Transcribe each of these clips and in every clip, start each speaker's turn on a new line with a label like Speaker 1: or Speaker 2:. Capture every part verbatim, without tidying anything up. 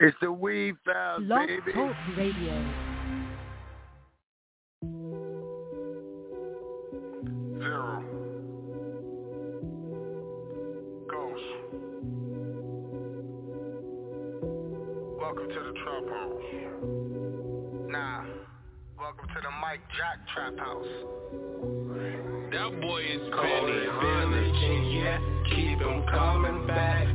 Speaker 1: It's the Weed Files,
Speaker 2: Blog
Speaker 1: baby.
Speaker 2: Talk Radio.
Speaker 3: Zero. Ghost. Welcome to the Trap House. Nah. Welcome to the Mike Jack Trap House.
Speaker 4: That boy is Benny Hanna, yeah. Keep him coming back.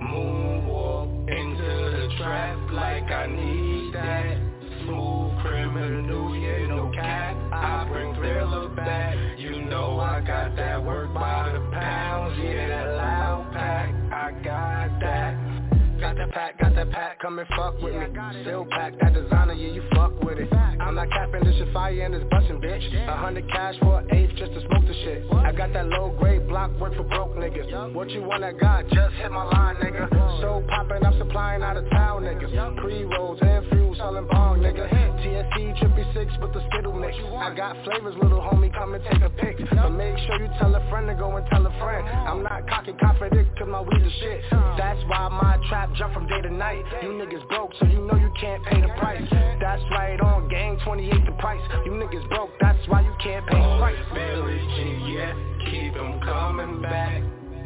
Speaker 4: Moonwalk into the trap like I need that. Smooth criminal, yeah, no cap. I bring thriller back. You know I got that work by the pounds, yeah, that loud pack. I got that. Got that pack, got that pack, come and fuck with me. Still pack, that designer, yeah, you fuck with it. I'm not capping, this shit fire and it's bustin', bitch. A hundred cash for an eighth just to smoke the shit. I got that low grade block, work for broke niggas. What you want, I got, just hit my line, nigga. So poppin', I'm supplying out of town, niggas. Pre-rolls and fuel, sellin' bong, nigga. T S C, trippy six with the skittle mix. I got flavors, little homie, come and take a pic. But make sure you tell a friend to go and tell a friend. I'm not cocky, confident, cause my weed is shit. That's why my trap jump from day to night. You niggas broke, so you know you can't pay the price. That's right, on gang twenty-eight the price. You niggas broke, that's why you can't pay the price. Billy G, yeah, keep them coming back.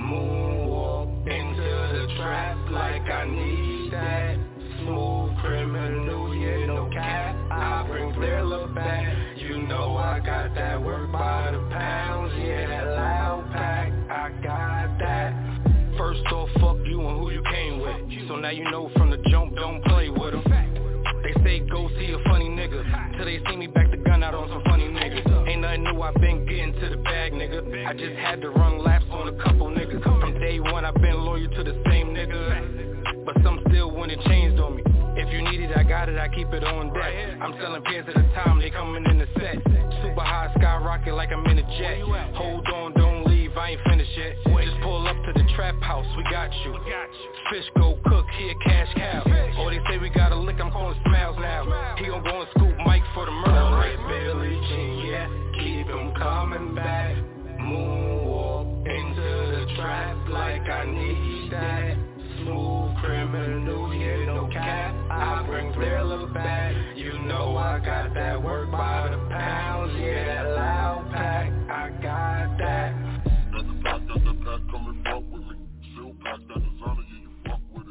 Speaker 4: Moonwalk into the trap like I need that. Smooth criminal, yeah, no cap. I bring thriller back. You know I got that work by the pounds, yeah, that loud pack. I got that. First off, fuck you and who you came with. So now you know from the jump, don't play with them. They say go see a funny nigga, till they see me back the gun out on some funny niggas. Ain't nothing new, I been getting to the bag, nigga. I just had to run laps on a couple niggas. From day one, I been loyal to the same nigga, but some still when it changed on me. If you need it, I got it, I keep it on deck. I'm selling pairs at a time, they coming in the set. Super high, skyrocket like I'm in a jet. Hold on, don't leave, I ain't finished yet. Just pull up to the trap house, we got you. Fish go cook, here cash cow. Oh, they say we got a lick, I'm calling Smiles now. He gon' go and scoop Mike for the murder. Alright, Billy G, yeah, keep him coming back. Moonwalk into the trap like I need that. Smooth criminal, yeah, no cap. I bring thriller back. You know I got that work by the pounds, yeah, that loud pack. I got that.
Speaker 5: Got the pack, got that pack, come and fuck with me. Still pack, that designer, yeah, you fuck with it.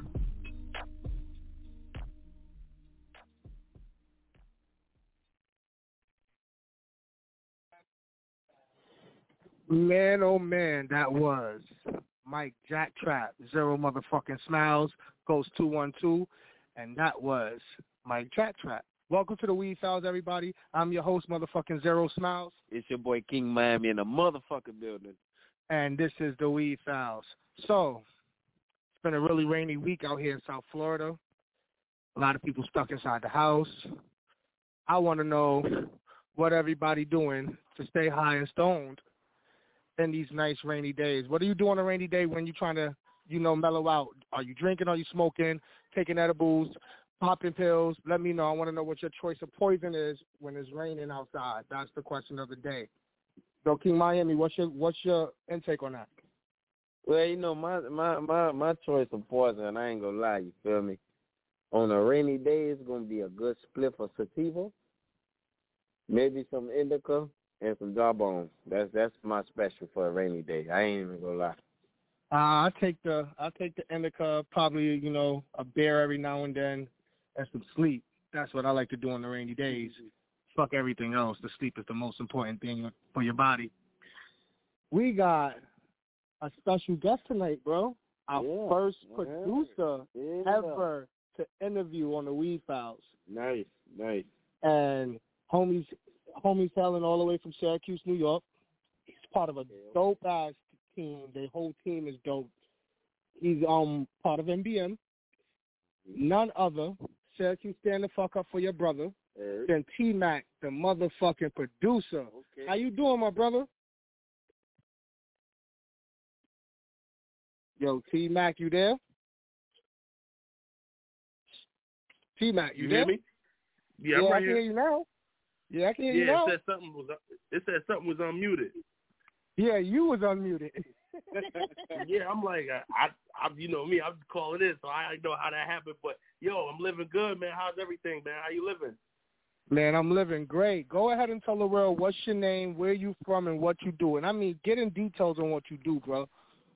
Speaker 6: Man, oh man, that was Mike Jack Trap, Zero Motherfucking Smiles, Ghost two one two, and that was Mike Jack Trap. Welcome to the Weed Files, everybody. I'm your host, motherfucking Zero Smiles.
Speaker 1: It's your boy King Miami in the motherfucking building.
Speaker 6: And this is the Weed Files. So, it's been a really rainy week out here in South Florida. A lot of people stuck inside the house. I want to know what everybody doing to stay high and stoned in these nice rainy days. What do you do on a rainy day when you're trying to, you know, mellow out? Are you drinking? Are you smoking? Taking edibles? Popping pills? Let me know. I want to know what your choice of poison is when it's raining outside. That's the question of the day. So, King Miami, what's your what's your intake on that?
Speaker 1: Well, you know, my my my, my choice of poison, I ain't gonna lie, you feel me? On a rainy day, it's gonna be a good spliff of sativa, maybe some indica, and some jawbone. That's that's my special for a rainy day. I ain't even gonna lie.
Speaker 6: Uh, I take the I take the indica, probably, you know, a beer every now and then, and some sleep. That's what I like to do on the rainy days. Fuck everything else. The sleep is the most important thing for your body. We got a special guest tonight, bro. Our
Speaker 1: yeah,
Speaker 6: first
Speaker 1: yeah,
Speaker 6: producer
Speaker 1: yeah.
Speaker 6: ever to interview on the Weed Files.
Speaker 1: Nice, nice.
Speaker 6: And homies, homies hailing all the way from Syracuse, New York. He's part of a dope ass team. The whole team is dope. He's um part of M B M. None other. Syracuse, stand the fuck up for your brother.
Speaker 1: Hey.
Speaker 6: Then T-Mac, the motherfucking producer.
Speaker 1: Okay.
Speaker 6: How you doing, my brother? Yo, T-Mac, you there? T-Mac, you,
Speaker 7: you
Speaker 6: there?
Speaker 7: hear me? Yeah,
Speaker 6: yeah
Speaker 7: I'm right
Speaker 6: I can
Speaker 7: here.
Speaker 6: hear you now. Yeah, I can hear
Speaker 7: yeah,
Speaker 6: you now.
Speaker 7: it said something was it said something was unmuted.
Speaker 6: Yeah, you was unmuted.
Speaker 7: yeah, I'm like I, I, I, you know me, I'm calling in, so I know how that happened. But Yo, I'm living good, man. How's everything, man? How you living?
Speaker 6: Man, I'm living great. Go ahead and tell the world what's your name, where you from, and what you do. And I mean, get in details on what you do, bro.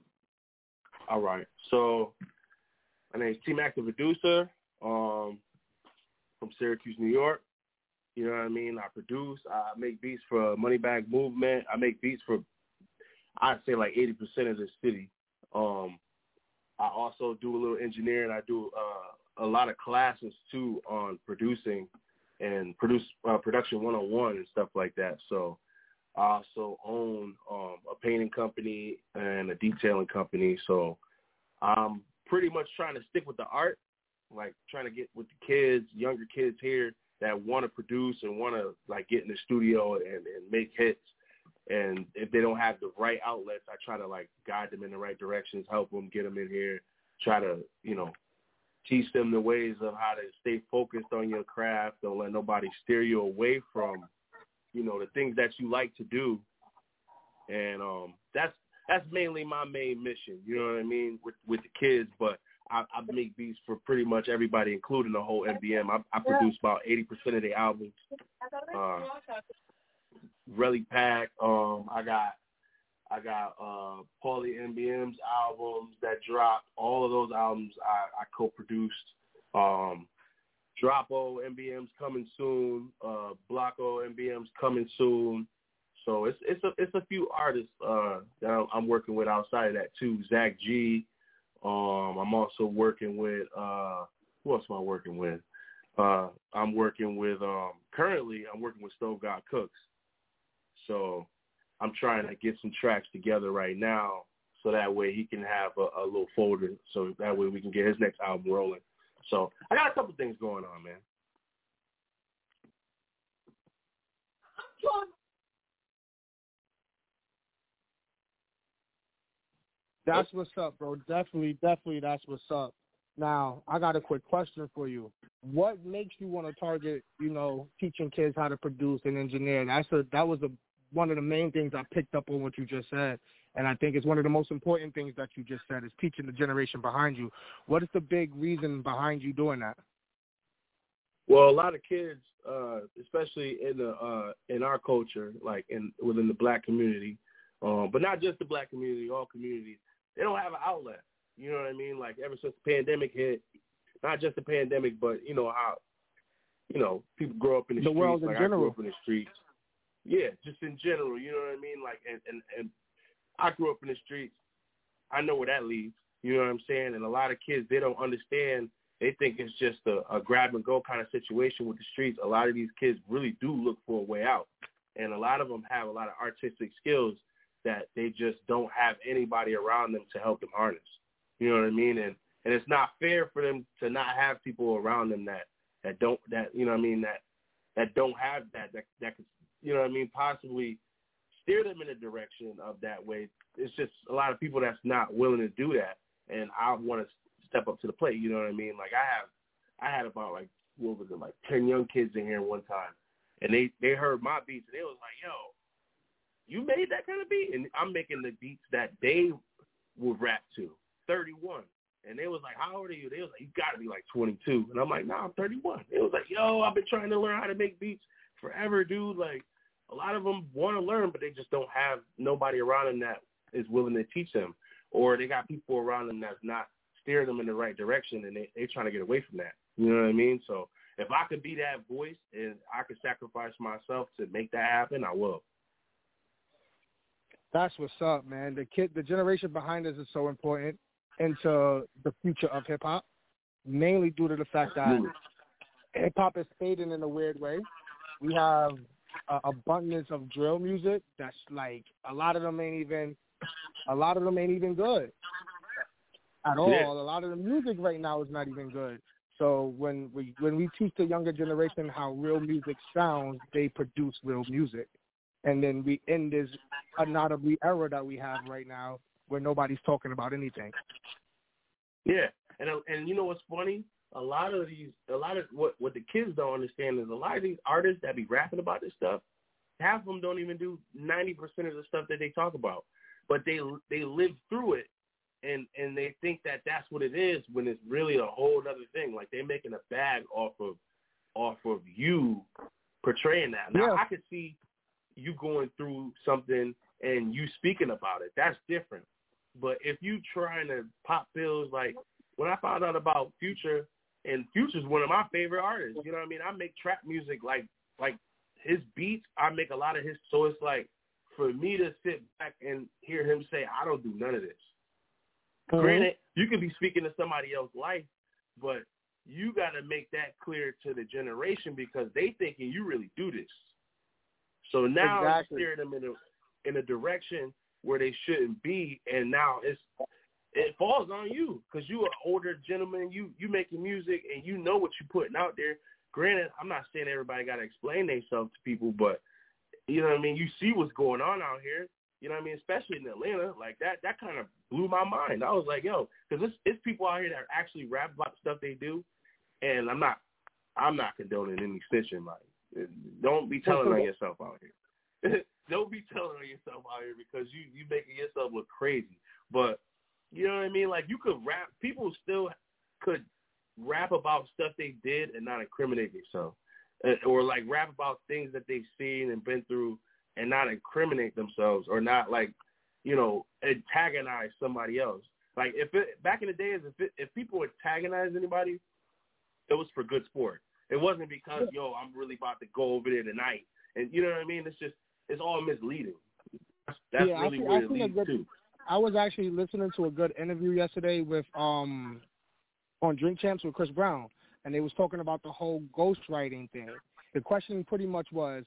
Speaker 7: All right. So my name's T-Mac, the producer, um, from Syracuse, New York. You know what I mean? I produce. I make beats for Moneybagg Movement. I make beats for, I'd say, like eighty percent of the city. Um, I also do a little engineering. I do uh, a lot of classes, too, on producing and produce uh, production one oh one and stuff like that. So I also own um, a painting company and a detailing company. So I'm pretty much trying to stick with the art, like trying to get with the kids, younger kids here that want to produce and want to like get in the studio and, and make hits. And if they don't have the right outlets, I try to like guide them in the right directions, help them get them in here, try to, you know, teach them the ways of how to stay focused on your craft. Don't let nobody steer you away from, you know, the things that you like to do. And um, that's that's mainly my main mission, you know what I mean, with, with the kids. But I, I make beats for pretty much everybody, including the whole M B M. I, I produce about eighty percent of the albums. Uh, Relly Pack, um, I got I got uh, Paulie M B M's albums that dropped. All of those albums I, I co-produced. Um, Dropo M B M's coming soon. Uh, Blocko M B M's coming soon. So it's it's a it's a few artists uh, that I'm working with outside of that too. Zach G. Um, I'm also working with uh, who else am I working with? Uh, I'm working with um, currently I'm working with Stove God Cooks. So I'm trying to get some tracks together right now so that way he can have a, a little folder so that way we can get his next album rolling. So I got a couple things going on, man.
Speaker 6: That's what's up, bro. Definitely, definitely that's what's up. Now, I got a quick question for you. What makes you want to target, you know, teaching kids how to produce and engineer? That's a, that was a, one of the main things I picked up on what you just said, and I think it's one of the most important things that you just said is teaching the generation behind you. What is the big reason behind you doing that?
Speaker 7: Well, a lot of kids, uh, especially in the uh, in our culture, like in within the black community, um, but not just the black community, all communities, they don't have an outlet. You know what I mean? Like ever since the pandemic hit, not just the pandemic, but you know how, you know, people grow up in the,
Speaker 6: the
Speaker 7: streets.
Speaker 6: World in
Speaker 7: like
Speaker 6: general.
Speaker 7: I grew up in the streets. Yeah, just in general, you know what I mean? Like, and, and, and I grew up in the streets. I know where that leads. You know what I'm saying? And a lot of kids, they don't understand. They think it's just a, a grab-and-go kind of situation with the streets. A lot of these kids really do look for a way out. And a lot of them have a lot of artistic skills that they just don't have anybody around them to help them harness. You know what I mean? And and it's not fair for them to not have people around them that, that don't, that, you know what I mean, that, that don't have that, that, that could, you know what I mean, possibly steer them in a direction of that way. It's just a lot of people that's not willing to do that. And I want to step up to the plate, you know what I mean? Like I have, I had about like, what was it, like ten young kids in here one time. And they, they heard my beats and they was like, yo, you made that kind of beat? And I'm making the beats that they would rap to, thirty-one. And they was like, how old are you? They was like, you got to be like twenty-two. And I'm like, no, nah, I'm thirty-one. It was like, yo, I've been trying to learn how to make beats forever, dude. Like, a lot of them want to learn, but they just don't have nobody around them that is willing to teach them. Or they got people around them that's not steering them in the right direction, and they, they're trying to get away from that. You know what I mean? So if I could be that voice and I could sacrifice myself to make that happen, I will.
Speaker 6: That's what's up, man. The kid, the generation behind us is so important into the future of hip-hop, mainly due to the fact that hip-hop is fading in a weird way. We have an abundance of drill music that's like a lot of them ain't even a lot of them ain't even good at all.
Speaker 7: Yeah.
Speaker 6: A lot of the music right now is not even good. So when we when we teach the younger generation how real music sounds, they produce real music. And then we end this unaudible era that we have right now where nobody's talking about anything.
Speaker 7: Yeah, and and you know what's funny? A lot of these, a lot of what what the kids don't understand is a lot of these artists that be rapping about this stuff, half of them don't even do ninety percent of the stuff that they talk about, but they they live through it and and they think that that's what it is when it's really a whole other thing. Like they're making a bag off of off of you portraying that. Now
Speaker 6: yeah.
Speaker 7: I could see you going through something and you speaking about it. That's different. But if you trying to pop pills, like when I found out about Future, and Future's one of my favorite artists. You know what I mean? I make trap music like like his beats. I make a lot of his. So it's like for me to sit back and hear him say, I don't do none of this. Mm-hmm. Granted, you could be speaking to somebody else's life, but you got to make that clear to the generation because they thinking you really do this. So now
Speaker 6: exactly.
Speaker 7: you steer them in a in a direction where they shouldn't be, and now it's it falls on you because you an older gentleman. You you making music and you know what you're putting out there. Granted, I'm not saying everybody got to explain themselves to people, but you know what I mean. You see what's going on out here. You know what I mean, especially in Atlanta. Like that, that kind of blew my mind. I was like, yo, because it's, it's people out here that actually rap about the stuff they do, and I'm not, I'm not condoning any snitching. Like, don't be telling on yourself out here. Don't be telling on yourself out here because you you making yourself look crazy. But you know what I mean? Like you could rap. People still could rap about stuff they did and not incriminate themselves, or like rap about things that they've seen and been through and not incriminate themselves or not like, you know, antagonize somebody else. Like if it, back in the days, if it, if people antagonize anybody, it was for good sport. It wasn't because, yo, I'm really about to go over there tonight. And you know what I mean? It's just, it's all misleading. That's, that's
Speaker 6: yeah,
Speaker 7: really
Speaker 6: I see,
Speaker 7: where
Speaker 6: I
Speaker 7: it leads
Speaker 6: good,
Speaker 7: to.
Speaker 6: I was actually listening to a good interview yesterday with um on Drink Champs with Chris Brown, and they was talking about the whole ghostwriting thing. The question pretty much was,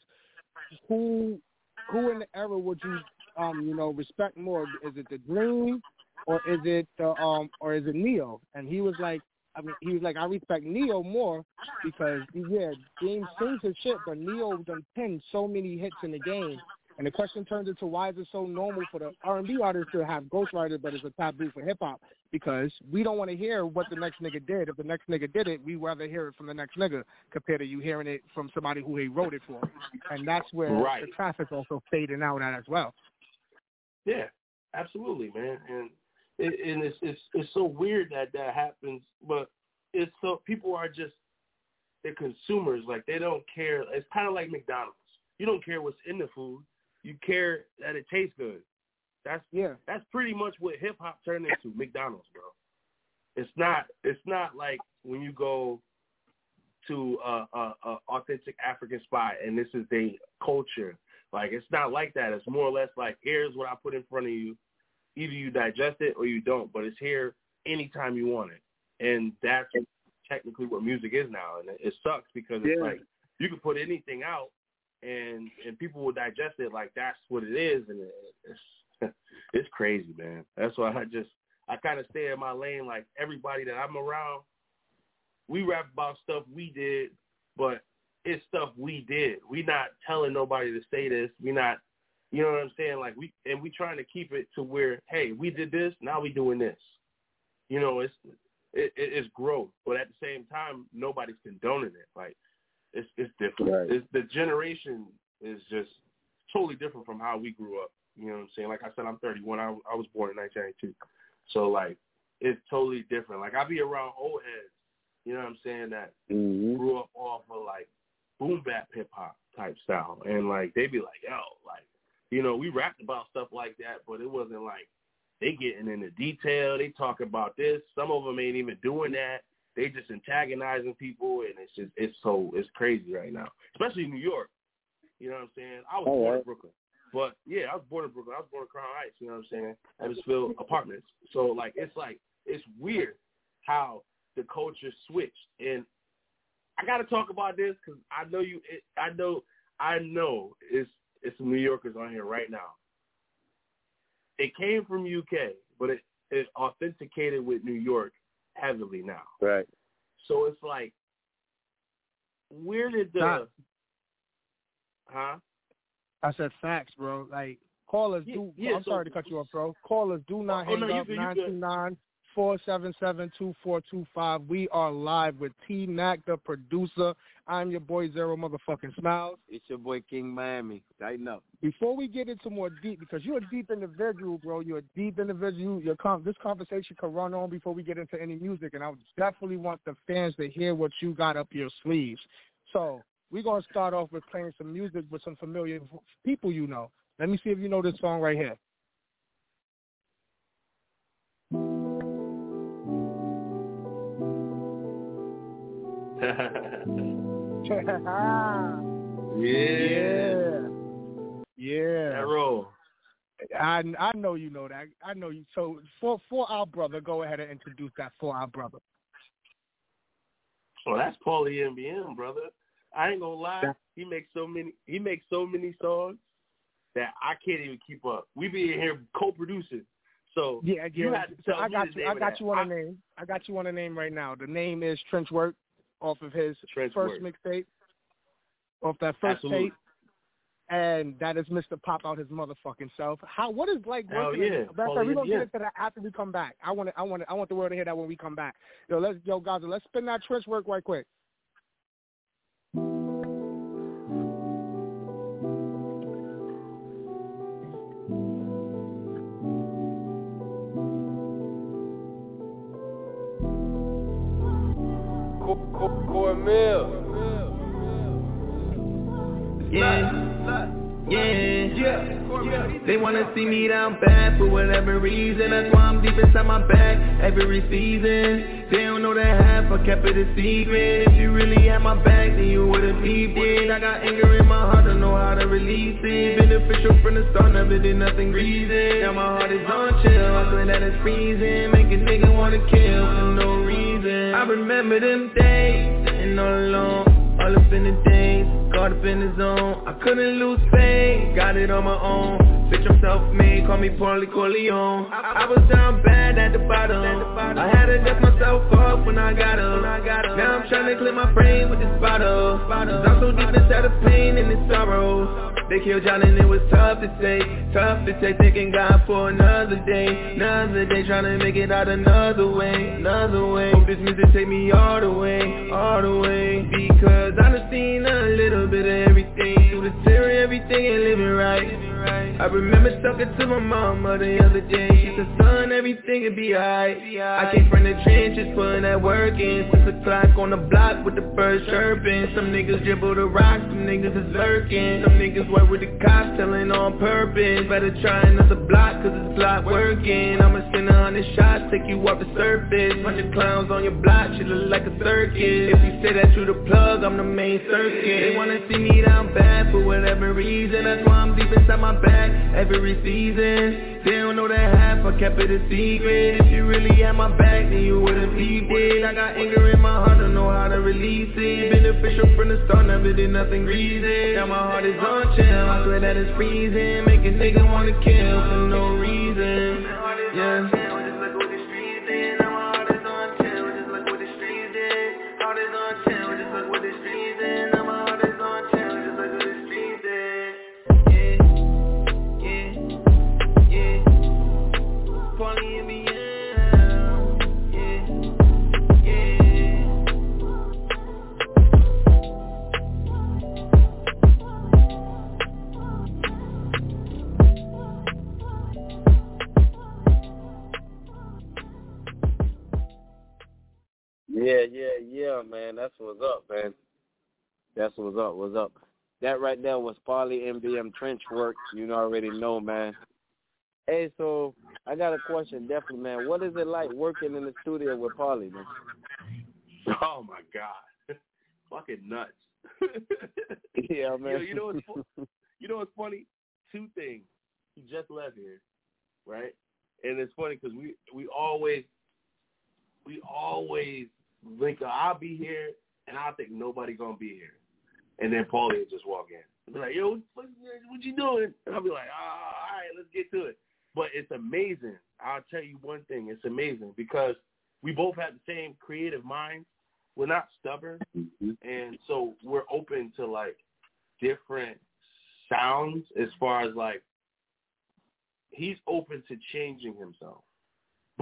Speaker 6: who who in the era would you um you know respect more? Is it the Dream or is it the um or is it Neo? And he was like, I mean, he was like, I respect Neo more because yeah, Dream sings his shit, but Neo done penned so many hits in the game. And the question turns into why is it so normal for the R and B artists to have ghostwriters, but it's a taboo for hip hop? Because we don't want to hear what the next nigga did. If the next nigga did it, we rather hear it from the next nigga compared to you hearing it from somebody who he wrote it for. And that's where
Speaker 7: right.
Speaker 6: the traffic also fading out at as well.
Speaker 7: Yeah, absolutely, man. And it, and it's it's it's so weird that that happens, but it's so people are just they're consumers. Like they don't care. It's kind of like McDonald's. You don't care what's in the food. You care that it tastes good. That's
Speaker 6: yeah.
Speaker 7: That's pretty much what hip hop turned into, McDonald's, bro. It's not. It's not like when you go to a, a, a authentic African spot and this is their culture. Like it's not like that. It's more or less like here's what I put in front of you. Either you digest it or you don't, but it's here anytime you want it. And that's technically what music is now. And it sucks because it's
Speaker 6: yeah.
Speaker 7: like you can put anything out. And and people will digest it like that's what it is, and it, it's it's crazy, man. That's why I just I kind of stay in my lane. Like everybody that I'm around, we rap about stuff we did, but it's stuff we did. We not telling nobody to say this. We not, you know what I'm saying? Like we and we trying to keep it to where, hey, we did this, now we doing this. You know, it's it, it's growth, but at the same time, nobody's condoning it. Like. It's it's different.
Speaker 1: Right.
Speaker 7: It's, the generation is just totally different from how we grew up. You know what I'm saying? Like I said, I'm thirty-one. I, I was born in nineteen ninety-two. So, like, it's totally different. Like, I be around old heads, you know what I'm saying, that
Speaker 1: mm-hmm.
Speaker 7: grew up off of, like, boom bap hip-hop type style. And, like, they be like, yo, like, you know, we rapped about stuff like that, but it wasn't like they getting into detail. They talk about this. Some of them ain't even doing that. They just antagonizing people, and it's just it's so it's crazy right now, especially in New York. You know what I'm saying? I was
Speaker 1: All
Speaker 7: born
Speaker 1: right.
Speaker 7: in Brooklyn, but yeah, I was born in Brooklyn. I was born in Crown Heights. You know what I'm saying? Evansville apartments. So like it's like it's weird how the culture switched, and I got to talk about this because I know you. It, I know I know it's it's some New Yorkers on here right now. It came from U K, but it it authenticated with New York heavily now.
Speaker 1: Right.
Speaker 7: So it's like, where did the,
Speaker 6: Facts.
Speaker 7: huh?
Speaker 6: I said facts, bro. Like, callers
Speaker 7: Yeah,
Speaker 6: do,
Speaker 7: yeah,
Speaker 6: I'm
Speaker 7: so,
Speaker 6: sorry to cut you off, bro. Callers do not
Speaker 7: oh,
Speaker 6: hang
Speaker 7: no, you
Speaker 6: up,
Speaker 7: good, you
Speaker 6: nine two nine, four seven seven, two four two five. We are live with T-Mac, the producer. I'm your boy, Zero Motherfucking Smiles.
Speaker 1: It's your boy, King Miami. Tighten up.
Speaker 6: Before we get into more deep, because you're a deep individual, bro. You're a deep individual. Your com- this conversation could run on before we get into any music, and I definitely want the fans to hear what you got up your sleeves. So we're going to start off with playing some music with some familiar people you know. Let me see if you know this song right here.
Speaker 7: yeah.
Speaker 6: Yeah.
Speaker 7: That roll.
Speaker 6: I I know you know that. I know you. So for for our brother, go ahead and introduce that for our brother.
Speaker 7: Oh, that's Paulie M B M, brother. I ain't gonna lie. He makes so many. He makes so many songs that I can't even keep up. We be in here co-producing. So
Speaker 6: yeah, yeah.
Speaker 7: You have to tell
Speaker 6: so I
Speaker 7: me
Speaker 6: got
Speaker 7: the
Speaker 6: you.
Speaker 7: name
Speaker 6: I got
Speaker 7: of
Speaker 6: you
Speaker 7: that.
Speaker 6: on a name. I got you on a name right now. The name is Trenchwork, off of his
Speaker 7: Trench
Speaker 6: first
Speaker 7: Work.
Speaker 6: mixtape, off that first
Speaker 7: Absolutely.
Speaker 6: tape. And that is Mister Pop Out His Motherfucking Self. How? What is like
Speaker 7: Hell
Speaker 6: working?
Speaker 7: yeah.
Speaker 6: In, we're
Speaker 7: Paulie,
Speaker 6: gonna
Speaker 7: yeah.
Speaker 6: get into that after we come back. I want to. I want to. I want the world to hear that when we come back. Yo, let's yo guys. Let's spin that Trench Work right quick.
Speaker 1: Cornmeal.
Speaker 2: Yeah, yeah, yeah. They wanna see me down bad for whatever reason. That's why I'm deep inside my bag every season. They don't know that half, I kept it a secret. If you really had my back, then you would've peeped it. I got anger in my heart, don't know how to release it. Beneficial from the start, never did nothing greasy. Now my heart is on chill, I swear that it's freezing. Make a nigga wanna kill for no reason. I remember them days, sitting all alone, all up in the days, caught up in the zone. I couldn't lose faith, got it on my own. Bitch, I'm self-made, call me Paulie Corleone. I, I was down bad at the bottom. I had to dust myself up when I got up. Now I'm trying to clear my brain with this bottle. Cause I'm so deep inside the pain and the sorrow. They killed John and it was tough to say, tough to take, thanking God for another day, another day, trying to make it out another way, another way. Hope this music take me all the way, all the way, because I done seen a little bit of everything, through the tear everything ain't living right. I remember talking to my mama the other day, she said, son, everything will be alright. I came from the trenches, putting that work in, six o'clock on the block with the birds chirping. Some niggas dribble the rocks, some niggas is lurking, some niggas work with the cops, telling on purpose. Better try another block, cause it's block working. I'ma send a hundred shots, take you off the surface. Bunch of clowns on your block, shit look like a circus. If you say that you the plug, I'm the main circuit. They wanna see me down bad for whatever reason. That's why I'm deep inside my bag every season. They don't know that half, I kept it a secret. If you really had my back, then you would've peeped it. I got anger in my heart, don't know how to release it. Beneficial from the start, never did nothing greasy. Now my heart is on chill, I swear that it's freezing. Make a nigga wanna kill for no reason. Yeah.
Speaker 1: Yeah, yeah, yeah, man. That's what's up, man. That's what's up. What's up? That right there was Paulie M B M Trench Work. You already know, man. Hey, so I got a question, definitely, man. What is it like working in the studio with Paulie, man?
Speaker 7: Oh my God, fucking nuts.
Speaker 1: Yeah, man.
Speaker 7: You know, you know what's fu- you know what's funny? Two things. He just left here, right? And it's funny because we we always we always link up. I'll be here, and I think nobody gonna be here, and then Paulie will just walk in and be like, "Yo, what, what you doing?" And I'll be like, oh, "All right, let's get to it." But it's amazing. I'll tell you one thing. It's amazing because we both have the same creative minds. We're not stubborn,
Speaker 1: Mm-hmm.
Speaker 7: and so we're open to like different sounds. As far as like, he's open to changing himself, but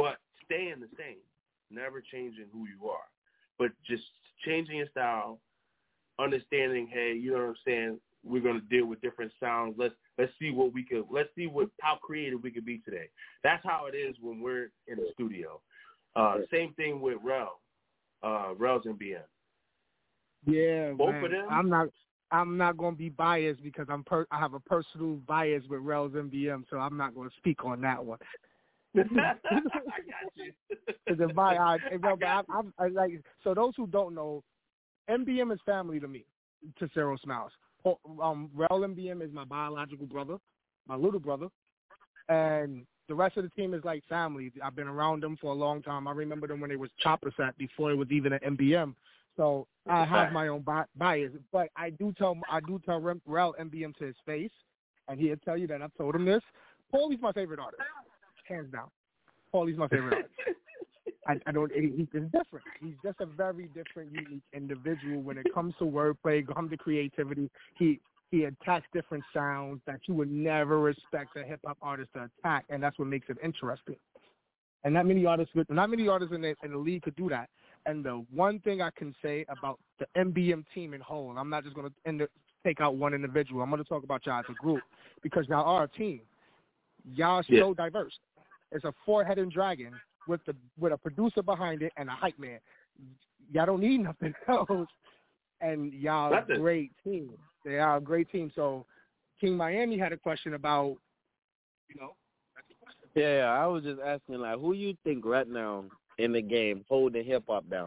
Speaker 7: staying the same, never changing who you are, but just changing your style, understanding, hey, you know what I'm saying, we're going to deal with different sounds. Let's let's see what we could, let's see what how creative we could be today. That's how it is when we're in the studio. Uh, same thing with Rel, uh, Rel's M B M.
Speaker 6: Yeah,
Speaker 7: Both
Speaker 6: man.
Speaker 7: of them.
Speaker 6: I'm not. I'm not going to be biased because I'm. Per, I have a personal bias with Rel's M B M, so I'm not going to speak on that one.
Speaker 7: I got you.
Speaker 6: Because if I, I, if I, I, I, I like. So those who don't know, M B M is family to me. To Cero Smiles. Um, Rel M B M is my biological brother, my little brother, and the rest of the team is like family. I've been around them for a long time. I remember them when they was Chopper Set before it was even an M B M. So I have my own bi- bias, but I do tell I do tell Rel M B M to his face, and he'll tell you that I've told him this. Paulie's my favorite artist, hands down. Paulie's my favorite artist. I, I don't. He, he's different. He's just a very different, unique individual when it comes to wordplay, comes to creativity. He he attacks different sounds that you would never expect a hip hop artist to attack, and that's what makes it interesting. And not many artists, not many artists in the, in the league could do that. And the one thing I can say about the M B M team in whole, I'm not just going to take out one individual. I'm going to talk about y'all as a group because y'all are a team. Y'all are yeah. so diverse. It's a four-headed dragon with the with a producer behind it and a hype man. Y'all don't need nothing else. And y'all are a great team. They are a great team. So King Miami had a question about, you know.
Speaker 1: Yeah, I was just asking, like, who you think right now in the game holding hip hop down?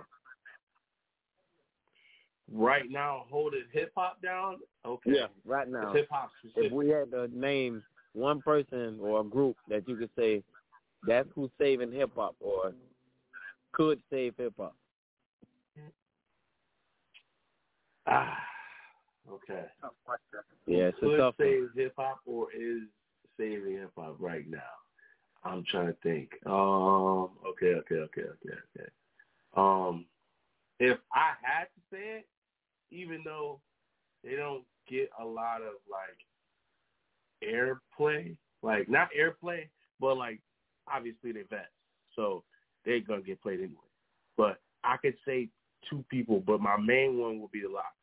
Speaker 7: Right now, holding hip hop down? Okay.
Speaker 1: Yeah, right now.
Speaker 7: Hip hop specific.
Speaker 1: If we had to name one person or a group that you could say that's who's saving hip hop or could save hip hop.
Speaker 7: Ah, okay.
Speaker 1: Yeah, it's
Speaker 7: could
Speaker 1: a tough
Speaker 7: save hip hop or is saving hip hop right now? I'm trying to think. Um, okay, okay, okay, okay, okay. Um, if I had to say it, even though they don't get a lot of like airplay, like not airplay, but like obviously they vets, so they're gonna get played anyway. But I could say two people, but my main one will be the Lox.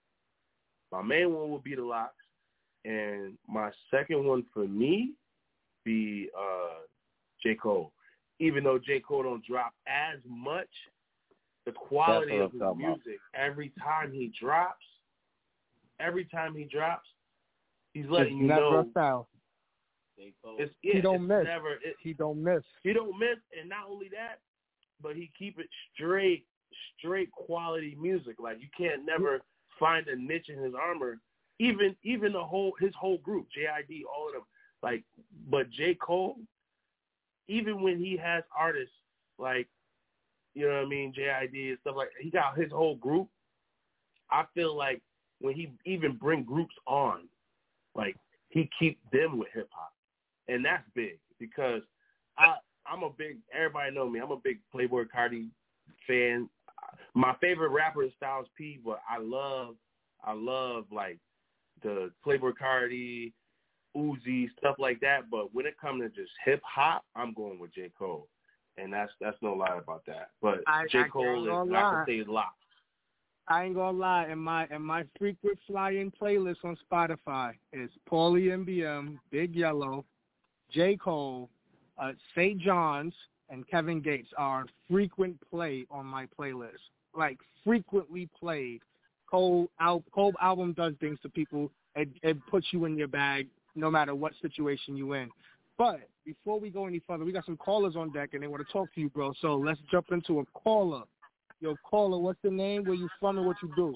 Speaker 7: My main one will be the Lox, and my second one for me be uh, J. Cole. Even though J. Cole don't drop as much, the quality of his music about. every time he drops, every time he drops, he's letting
Speaker 6: it's
Speaker 7: you
Speaker 6: never
Speaker 7: know.
Speaker 6: A style.
Speaker 7: It's, yeah,
Speaker 6: he don't
Speaker 7: it's
Speaker 6: miss.
Speaker 7: Never, it,
Speaker 6: he don't miss.
Speaker 7: He don't miss, and not only that, but he keep it straight, straight quality music. Like you can't never find a niche in his armor. Even even the whole his whole group, J I D, all of them. Like, but J. Cole, even when he has artists like, you know what I mean, J I D and stuff like that, he got his whole group. I feel like when he even bring groups on, like he keep them with hip hop, and that's big because I I'm a big everybody know me. I'm a big Playboi Carti fan. My favorite rapper is Styles P, but I love I love like the Playboi Carti, Uzi, stuff like that. But when it comes to just hip hop, I'm going with J. Cole, and that's that's no lie about that. But
Speaker 6: I,
Speaker 7: J.
Speaker 6: I
Speaker 7: Cole is
Speaker 6: lie.
Speaker 7: I can say is Lox.
Speaker 6: I ain't gonna lie. In my in my frequent fly-in playlist on Spotify is Paulie M B M, Big Yellow, J. Cole, uh, Saint John's, and Kevin Gates are frequent play on my playlist. Like frequently played. Cole al- Cole album does things to people. It, it puts you in your bag no matter what situation you in. But before we go any further, we got some callers on deck and they want to talk to you, bro. So let's jump into a caller. Yo, caller, what's the name? Where you from and what you do?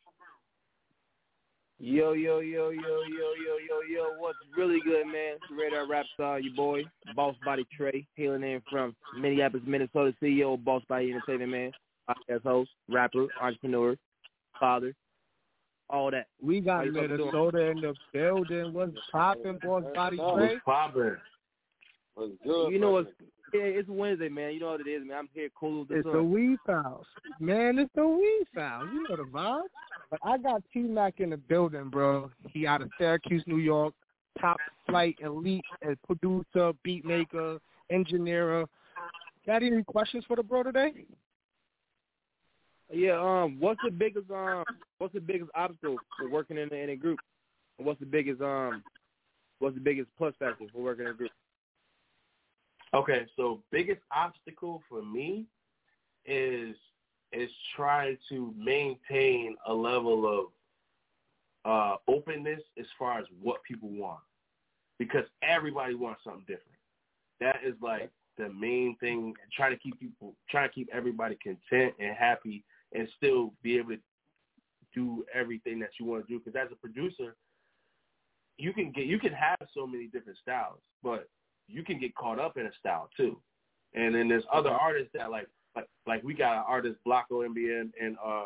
Speaker 8: Yo, yo, yo, yo, yo, yo, yo, yo. What's really good, man? Radar Rap Star, your boy, Boss Body Trey, hailing in from Minneapolis, Minnesota. C E O of Boss Body Entertainment, man. Podcast host, rapper, entrepreneur, father, all that.
Speaker 6: We got Minnesota in the building. What's poppin', Boss Body Trey?
Speaker 7: What's poppin'?
Speaker 1: What's good?
Speaker 8: You know what's Yeah, it's Wednesday, man. You know what it is, man. I'm here cool with the
Speaker 6: It's
Speaker 8: sun.
Speaker 6: the Wee Files. Man, it's the Wee Files. You know the vibe. But I got T-Mac in the building, bro. He out of Syracuse, New York. Top flight, elite, as producer, beat maker, engineer. Got any questions for the bro today?
Speaker 8: Yeah. Um. What's the biggest um? What's the biggest obstacle for working in, in a group? And what's the biggest um? What's the biggest plus factor for working in a group?
Speaker 7: Okay, so biggest obstacle for me is is trying to maintain a level of uh, openness as far as what people want, because everybody wants something different. That is like the main thing. Try to keep people, try to keep everybody content and happy, and still be able to do everything that you want to do. Because as a producer, you can get you can have so many different styles, but you can get caught up in a style too. And then there's other artists that like like like we got an artist Blocko M B N, and uh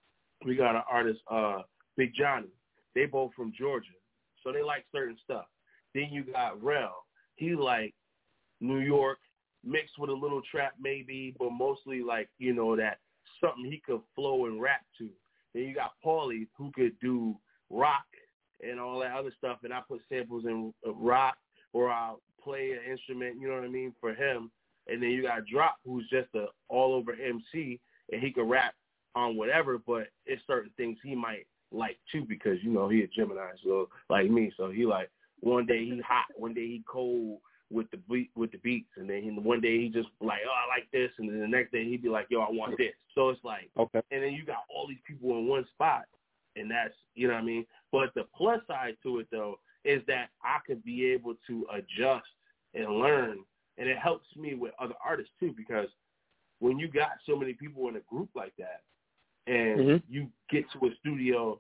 Speaker 7: we got an artist uh Big Johnny. They both from Georgia, so they like certain stuff. Then you got Rel. He like New York mixed with a little trap maybe, but mostly like, you know, that something he could flow and rap to. Then you got Paulie, who could do rock and all that other stuff, and I put samples in rock, or I'll play an instrument, you know what I mean, for him. And then you got Drop, who's just a all-over M C, and he can rap on whatever, but it's certain things he might like too, because, you know, he a Gemini, so like me. So he like, one day he hot, one day he cold with the beat, with the beats, and then he, one day he just like, oh, I like this, and then the next day he'd be like, yo, I want this. So it's like,
Speaker 8: okay.
Speaker 7: And then you got all these people in one spot, and that's, you know what I mean? But the plus side to it, though, is that I could be able to adjust and learn, and it helps me with other artists too, because when you got so many people in a group like that, and mm-hmm. you get to a studio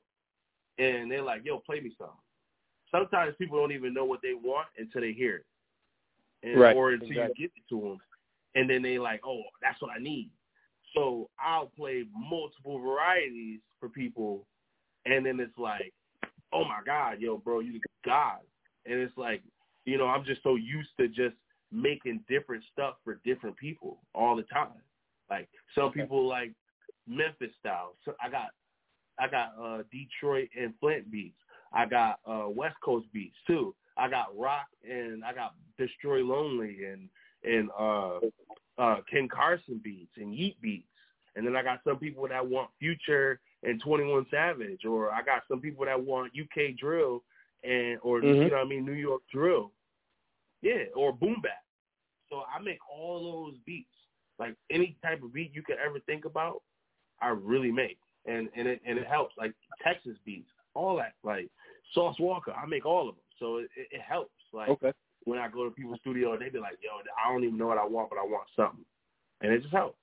Speaker 7: and they're like, yo, play me something. Sometimes people don't even know what they want until they hear it, and,
Speaker 8: right.
Speaker 7: or until
Speaker 8: exactly.
Speaker 7: you get it to them, and then they like, oh, that's what I need. So I'll play multiple varieties for people, and then it's like, oh my God, yo, bro, you God. And it's like, you know, I'm just so used to just making different stuff for different people all the time. Like some okay. people like Memphis style. So I got, I got uh, Detroit and Flint beats. I got uh, West Coast beats too. I got rock, and I got Destroy Lonely and and uh, uh, Ken Carson beats and Yeet beats. And then I got some people that want Future and twenty-one Savage, or I got some people that want U K drill and or mm-hmm. you know what I mean, New York drill, yeah, or boom bap. So I make all those beats, like any type of beat you could ever think about, I really make, and and it and it helps, like Texas beats, all that, like Sauce Walker, I make all of them, so it, it helps. Like
Speaker 8: okay.
Speaker 7: when I go to people's studio, they be like, yo, I don't even know what I want, but I want something, and it just helps.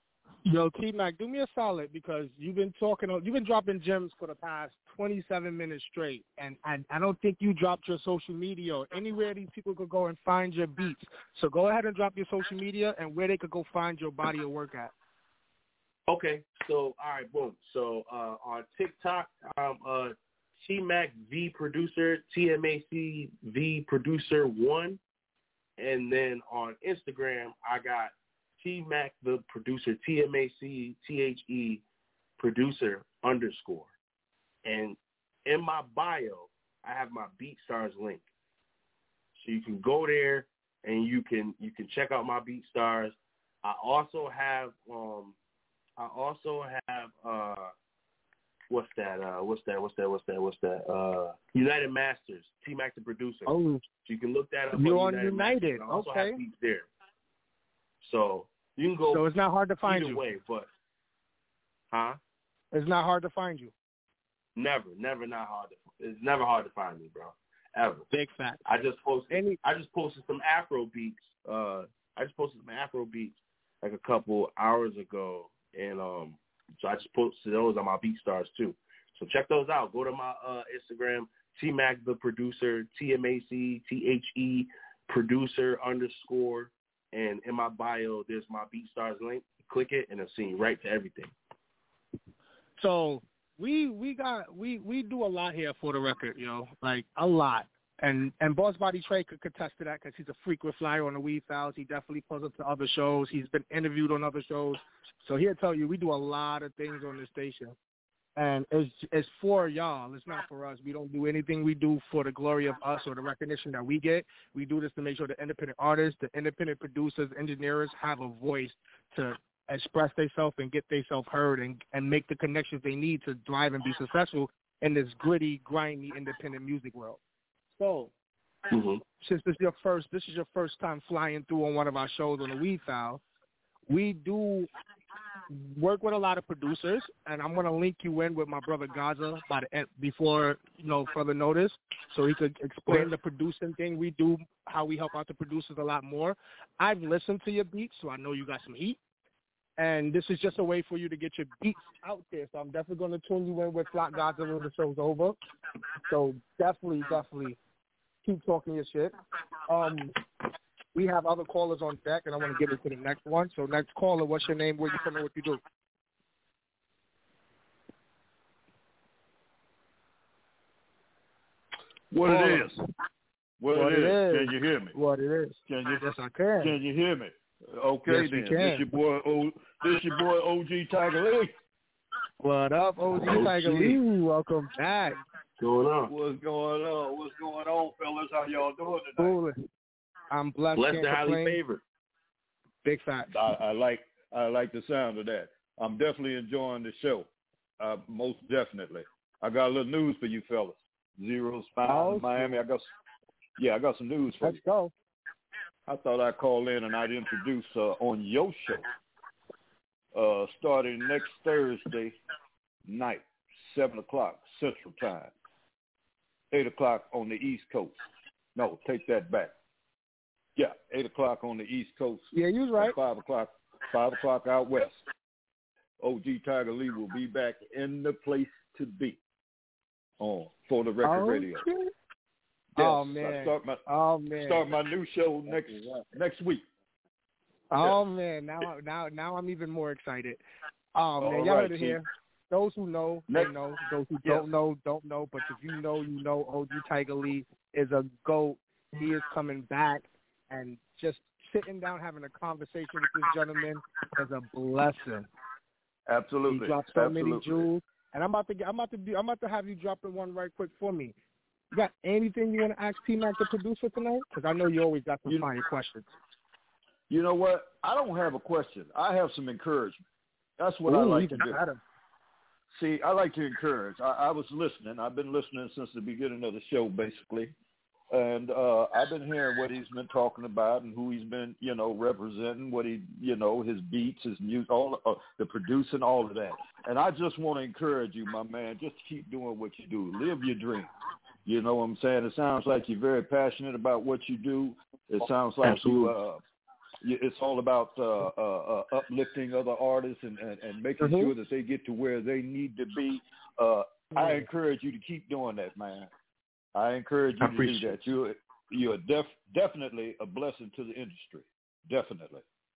Speaker 6: Yo, T-Mac, do me a solid, because you've been talking, you've been dropping gems for the past twenty-seven minutes straight, and, and I don't think you dropped your social media or anywhere these people could go and find your beats. So go ahead and drop your social media and where they could go find your body of work at.
Speaker 7: Okay, so all right, boom. So uh, on TikTok, I'm uh, T-Mac V Producer, T M A C V Producer one, and then on Instagram, I got T-Mac the Producer, T M A C T H E Producer underscore. And in my bio, I have my BeatStars link. So you can go there and you can you can check out my BeatStars. I also have um I also have uh what's that uh what's that what's that what's that what's that uh United Masters, T-Mac the Producer.
Speaker 6: Oh,
Speaker 7: so you can look that up.
Speaker 6: You're
Speaker 7: on
Speaker 6: on
Speaker 7: United.
Speaker 6: United.
Speaker 7: I also
Speaker 6: okay.
Speaker 7: have beats there. So you can go.
Speaker 6: So it's not hard to find
Speaker 7: either
Speaker 6: you.
Speaker 7: way, but huh?
Speaker 6: It's not hard to find you.
Speaker 7: Never, never, not hard to. It's never hard to find me, bro. Ever.
Speaker 6: Big fact.
Speaker 7: I just posted.
Speaker 6: Any,
Speaker 7: I just posted some Afro beats. Uh, I just posted some Afro beats like a couple hours ago, and um, so I just posted those on my BeatStars too. So check those out. Go to my uh Instagram, T-Mac the Producer, T M A C T H E Producer underscore. And in my bio, there's my BeatStars link. Click it, and it'll send you right to everything.
Speaker 6: So we we got we, we do a lot here for the record, yo, like a lot. And and Boss Body Trey could contest to that, because he's a frequent flyer on the Weed Files. He definitely pulls up to other shows. He's been interviewed on other shows, so he'll tell you we do a lot of things on this station. And it's it's for y'all. It's not for us. We don't do anything we do for the glory of us or the recognition that we get. We do this to make sure the independent artists, the independent producers, engineers have a voice to express themselves and get themselves heard and, and make the connections they need to thrive and be successful in this gritty, grimy, independent music world. So, mm-hmm. since this is your first, this is your first time flying through on one of our shows on the Weed File, we do work with a lot of producers, and I'm going to link you in with my brother Gaza by the end, before, you know, further notice, so he could explain the producing thing we do, how we help out the producers a lot more. I've listened to your beats, so I know you got some heat, and this is just a way for you to get your beats out there, so I'm definitely going to tune you in with Flock Gaza when the show's over. So definitely, definitely keep talking your shit. Um, we have other callers on deck, and I want to get into the next one. So next caller, what's your name, where you from, and what you do?
Speaker 9: What
Speaker 6: caller.
Speaker 9: it is. What,
Speaker 6: what
Speaker 9: it,
Speaker 6: it
Speaker 9: is.
Speaker 6: is.
Speaker 9: Can you hear me?
Speaker 6: What it is.
Speaker 9: Can you,
Speaker 6: yes, I can.
Speaker 9: Can you hear me? Okay,
Speaker 6: yes,
Speaker 9: then.
Speaker 6: You can.
Speaker 9: This your boy, o, this your boy O G Tiger Lee.
Speaker 6: What up, O G Tiger Lee? Welcome back.
Speaker 7: What's going on?
Speaker 9: What's going on? What's going on, fellas? How y'all doing tonight?
Speaker 6: Cool. I'm blessed.
Speaker 7: Blessed and highly favored.
Speaker 6: Big facts.
Speaker 9: I, I like I like the sound of that. I'm definitely enjoying the show. Uh, most definitely. I got a little news for you fellas. Zero's fine
Speaker 6: oh,
Speaker 9: in Miami. I got yeah, I got some news for
Speaker 6: Let's
Speaker 9: you.
Speaker 6: go.
Speaker 9: I thought I'd call in and I'd introduce uh, on your show, uh, starting next Thursday night, seven o'clock Central Time, eight o'clock on the East Coast. No, take that back. Yeah, eight o'clock on the East Coast.
Speaker 6: Yeah, you was right.
Speaker 9: Five o'clock, five o'clock out west. O G Tiger Lee will be back in the place to be on for the record
Speaker 6: oh,
Speaker 9: radio.
Speaker 6: Yes, oh man!
Speaker 9: I start my
Speaker 6: oh man!
Speaker 9: Start my new show next next week.
Speaker 6: Oh
Speaker 9: yeah.
Speaker 6: man! Now now now I'm even more excited. Oh man,
Speaker 9: All
Speaker 6: y'all
Speaker 9: right,
Speaker 6: heard it here. Those who know,
Speaker 9: next,
Speaker 6: they know. Those who
Speaker 9: yes.
Speaker 6: don't know, don't know. But if you know, you know. O G Tiger Lee is a GOAT. He is coming back, and just sitting down having a conversation with this gentleman is a blessing.
Speaker 9: Absolutely.
Speaker 6: He dropped so
Speaker 9: Absolutely.
Speaker 6: many jewels, and I'm about to get, I'm about to do, I'm about to have you drop the one right quick for me. You got anything you want to ask T-Mac, the producer, tonight? Because I know you always got some you, fire questions.
Speaker 9: You know what? I don't have a question. I have some encouragement. That's what
Speaker 6: Ooh,
Speaker 9: I like to do.
Speaker 6: Better.
Speaker 9: See, I like to encourage. I, I was listening. I've been listening since the beginning of the show, basically. And uh, I've been hearing what he's been talking about and who he's been, you know, representing, what he, you know, his beats, his music, all uh, the producing, all of that. And I just want to encourage you, my man, just keep doing what you do. Live your dream. You know what I'm saying? It sounds like you're very passionate about what you do. It sounds like you, uh, it's all about uh, uh, uh, uplifting other artists and, and, and making mm-hmm. sure that they get to where they need to be. Uh, I encourage you to keep doing that, man. I encourage you I to do that. You're, you're def, definitely a blessing to the industry. Definitely.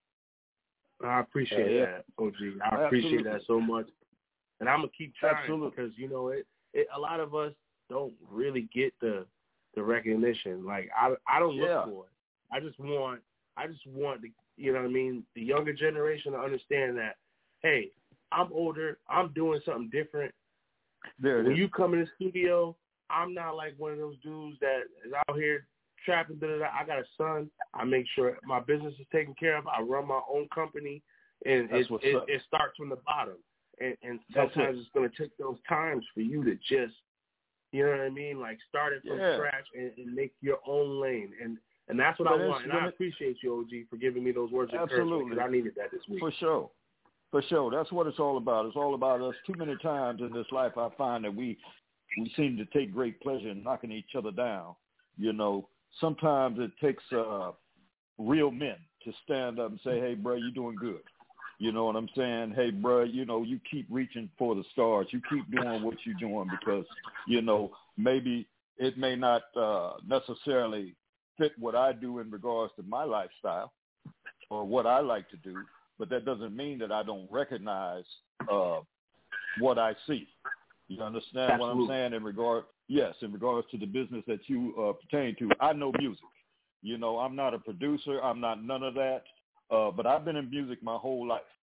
Speaker 7: I appreciate yeah, that, O G. I Absolutely. appreciate that so much. And I'm going to keep trying Absolutely. because, you know, it, it, a lot of us don't really get the the recognition. Like, I, I don't look
Speaker 9: yeah.
Speaker 7: for it. I just want, I just want, the, you know what I mean, the younger generation to understand that, hey, I'm older. I'm doing something different.
Speaker 9: There
Speaker 7: when
Speaker 9: is.
Speaker 7: you come in the studio, I'm not like one of those dudes that is out here trapping. Da, da, da. I got a son. I make sure my business is taken care of. I run my own company, and it, it, it starts from the bottom. And, and sometimes it. it's going to take those times for you to just, you know what I mean, like start it from
Speaker 9: yeah.
Speaker 7: scratch and, and make your own lane. And and that's what
Speaker 9: but
Speaker 7: I want. And I appreciate you, O G, for giving me those words of
Speaker 9: Absolutely.
Speaker 7: encouragement, because I needed that this week.
Speaker 9: For sure. For sure. That's what it's all about. It's all about us. Too many times in this life I find that we we seem to take great pleasure in knocking each other down. You know, sometimes it takes uh, real men to stand up and say, hey, bro, you're doing good. You know what I'm saying? Hey, bro, you know, you keep reaching for the stars. You keep doing what you're doing because, you know, maybe it may not uh, necessarily fit what I do in regards to my lifestyle or what I like to do, but that doesn't mean that I don't recognize uh, what I see. You understand Absolutely. what I'm saying in regard? Yes, in regards to the business that you uh, pertain to. I know music. You know, I'm not a producer. I'm not none of that. Uh, but I've been in music my whole life.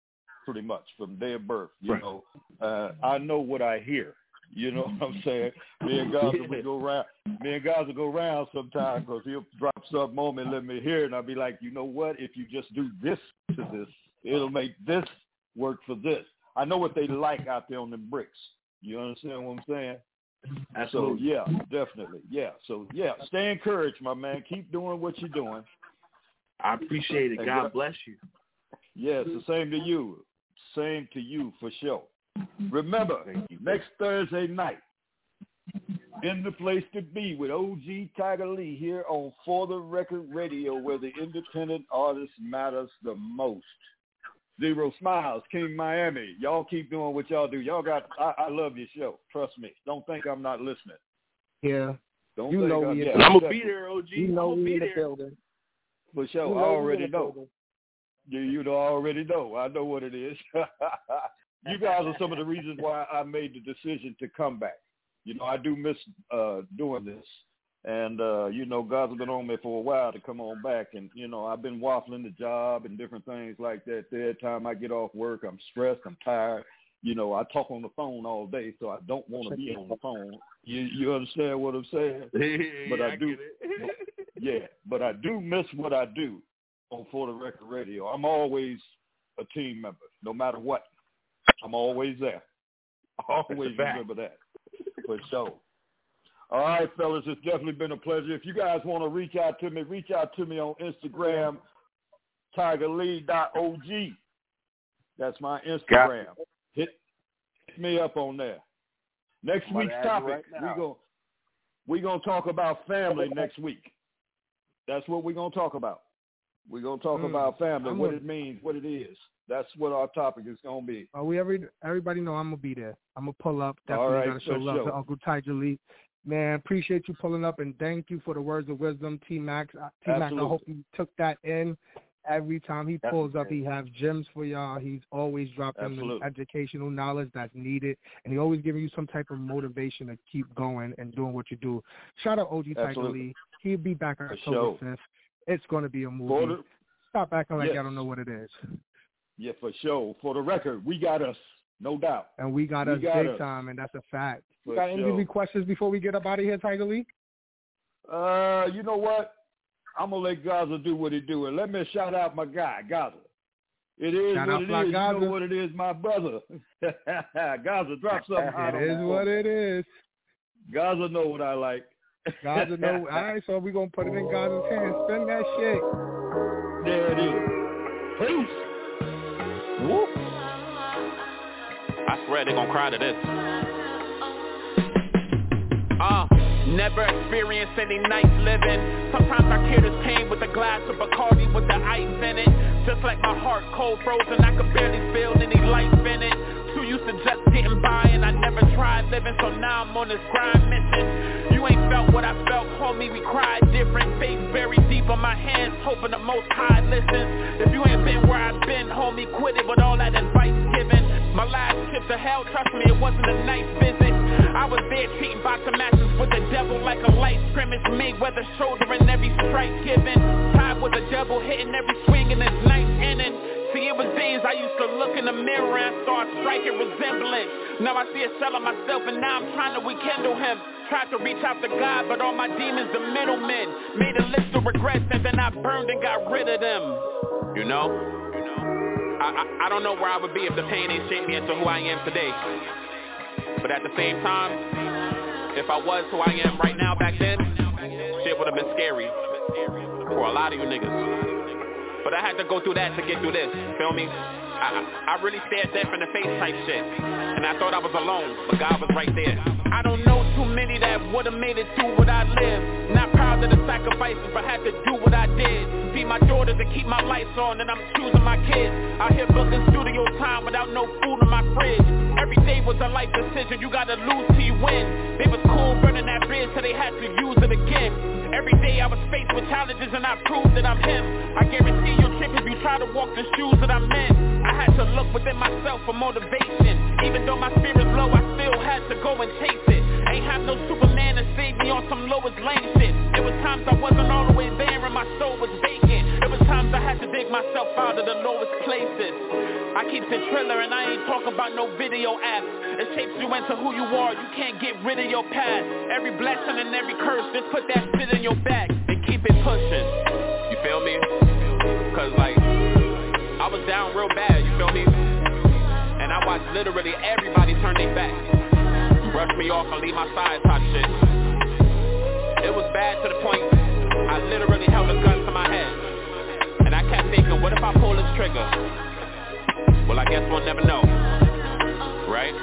Speaker 9: pretty much, from day of birth. You
Speaker 7: right.
Speaker 9: know, uh, I know what I hear. You know what I'm saying? Me and Gaza yeah. would go around. Me and Gaza go around sometimes because he'll drop something on me and let me hear it, and I'll be like, you know what? If you just do this to this, it'll make this work for this. I know what they like out there on the bricks. You understand what I'm saying?
Speaker 7: Absolutely.
Speaker 9: So, yeah, definitely. Yeah. So, yeah, stay encouraged, my man. Keep doing what you're doing.
Speaker 7: I appreciate it.
Speaker 9: And
Speaker 7: God
Speaker 9: God
Speaker 7: bless you.
Speaker 9: Yes, the same to you. Same to you for sure. Remember, next Thursday night, in the place to be with O G Tiger Lee here on For the Record Radio, where the independent artist matters the most. Zero Smiles, King Miami. Y'all keep doing what y'all do. Y'all got, I, I love your show. Trust me. Don't think I'm not listening.
Speaker 6: Yeah.
Speaker 9: Don't
Speaker 6: you
Speaker 9: think
Speaker 6: know
Speaker 9: I'm,
Speaker 6: we
Speaker 9: yeah,
Speaker 7: I'm going to be there, O G.
Speaker 6: You know
Speaker 7: I'm
Speaker 6: we
Speaker 7: be
Speaker 6: in the
Speaker 7: there.
Speaker 6: building.
Speaker 9: For sure.
Speaker 6: You
Speaker 9: I
Speaker 6: know
Speaker 9: already know.
Speaker 6: Building.
Speaker 9: You, you know, I already know. I know what it is. You guys are some of the reasons why I made the decision to come back. You know, I do miss uh, doing this. And, uh, you know, God's been on me for a while to come on back. And, you know, I've been waffling the job and different things like that. Every time I get off work, I'm stressed, I'm tired. You know, I talk on the phone all day, so I don't want to be on the phone. You you understand what I'm saying?
Speaker 7: Yeah,
Speaker 9: but I,
Speaker 7: I
Speaker 9: do.
Speaker 7: get it.
Speaker 9: Yeah, but I do miss what I do on For the Record Radio. I'm always a team member, no matter what. I'm always there. I always remember that, for sure. All right, fellas, it's definitely been a pleasure. If you guys want to reach out to me, reach out to me on Instagram, tiger lee dot o g. That's my Instagram. Hit, hit me up on there. Next
Speaker 7: I'm
Speaker 9: week's topic,
Speaker 7: right
Speaker 9: we're going we gonna talk about family next week. That's what we're going to talk about. We're going to talk mm, about family, I'm what gonna... it means, what it is. That's what our topic is going to be.
Speaker 6: Uh, we every everybody know I'm gonna be there. I'm gonna pull up. Definitely
Speaker 9: right,
Speaker 6: gotta show love sure. to Uncle Tiger Lee. Man, appreciate you pulling up, and thank you for the words of wisdom, T Max. T Max, I hope you took that in. Every time he pulls Absolutely. up, he has gems for y'all. He's always dropping the educational knowledge that's needed, and he always giving you some type of motivation to keep going and doing what you do. Shout out O G Tiger Lee. He'll be back on October fifth. It's going to be a movie. The, Stop acting like yes. I don't know what it is.
Speaker 9: Yeah, for sure. For the record, we got us, no doubt.
Speaker 6: And we got we us got big us. time, and that's a fact.
Speaker 9: For
Speaker 6: you got
Speaker 9: sure.
Speaker 6: any questions before we get up out of here, Tiger Lee?
Speaker 9: Uh, you know what? I'm going to let Gaza do what he do. And let me shout out my guy, Gaza. It is
Speaker 6: shout
Speaker 9: what it is.
Speaker 6: Gaza.
Speaker 9: You know what it is, my brother. Gaza, drop something out.
Speaker 6: It is what it is.
Speaker 9: Gaza know what I like.
Speaker 6: Gaza know. All right, so we're going to put it in Gaza's hands. Spin that shit.
Speaker 9: There it is. Peace.
Speaker 10: Whoop. I swear they're gonna cry to this. Uh, never experienced any nice living. Sometimes I cure this pain with a glass of Bacardi with the ice in it. Just like my heart cold frozen, I could barely feel any life in it. Too used to just getting by and I never tried living, so now I'm on this grind mission. You ain't felt what I felt, homie, we cried different. Face buried deep on my hands, hoping the Most High listens. If you ain't been where I've been, homie, quit it with all that advice given. My last trip to hell, trust me, it wasn't a nice visit. I was there treating boxing matches with the devil like a light scrimmage. Mayweather shouldering every strike given. Tied with the devil hitting every swing in his ninth inning. See, it was days I used to look in the mirror and start striking resemblance. Now I see a shell of myself and now I'm trying to rekindle him. Tried to reach out to God, but all my demons, the middlemen. Made a list of regrets and then I burned and got rid of them. You know? You know? I, I, I don't know where I would be if the pain ain't shaped me into who I am today. But at the same time, if I was who I am right now back then, shit would have been scary for a lot of you niggas. But I had to go through that to get through this, feel me? I, I really stared death in the face type shit. And I thought I was alone, but God was right there. I don't know too many that would've made it through what I lived. Not proud of the sacrifices, but had to do what I did. Feed my daughters and keep my lights on, and I'm choosing my kids. Out here booking studio time without no food in my fridge. Every day was a life decision, you gotta lose till you win. They was cool burning that bridge till they had to use it again. Every day I was faced with challenges and I proved that I'm him. I guarantee you'll trip if you try to walk the shoes that I'm in. I had to look within myself for motivation. Even though my spirit's low, I still had to go and chase it. Ain't have no Superman to save me on some lowest lane shit. There was times I wasn't all the way there and my soul was vacant. There was times I had to dig myself out of the lowest places. I I keep it triller and I ain't talking about no video apps. It shapes you into who you are, you can't get rid of your past. Every blessing and every curse, just put that shit in your back and keep it pushing. You feel me? Cause like, I was down real bad, you feel me? And I watched literally everybody turn their back. Brush me off and leave my side type shit. It was bad to the point I literally held a gun to my head. And I kept thinking, what if I pull this trigger? Well, I guess we'll never know, right?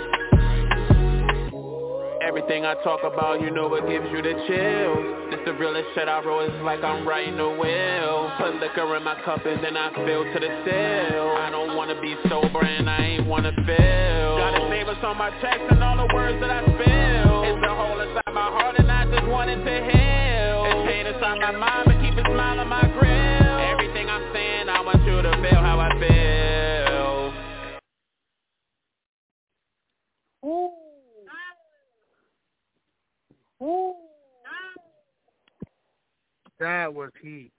Speaker 10: Everything I talk about, you know what gives you the chills. This the realest shit I wrote, it's like I'm writing a will. Put liquor in my cup and then I fill to the sill. I don't wanna be sober and I ain't wanna feel. Got his neighbors on my chest and all the words that I spill. It's a hole inside my heart and I just wanted to heal. It's pain inside my mind but keep a smile on my grill. Everything I'm saying, I want you to feel how I feel.
Speaker 6: Ooh. Ooh. That was heat.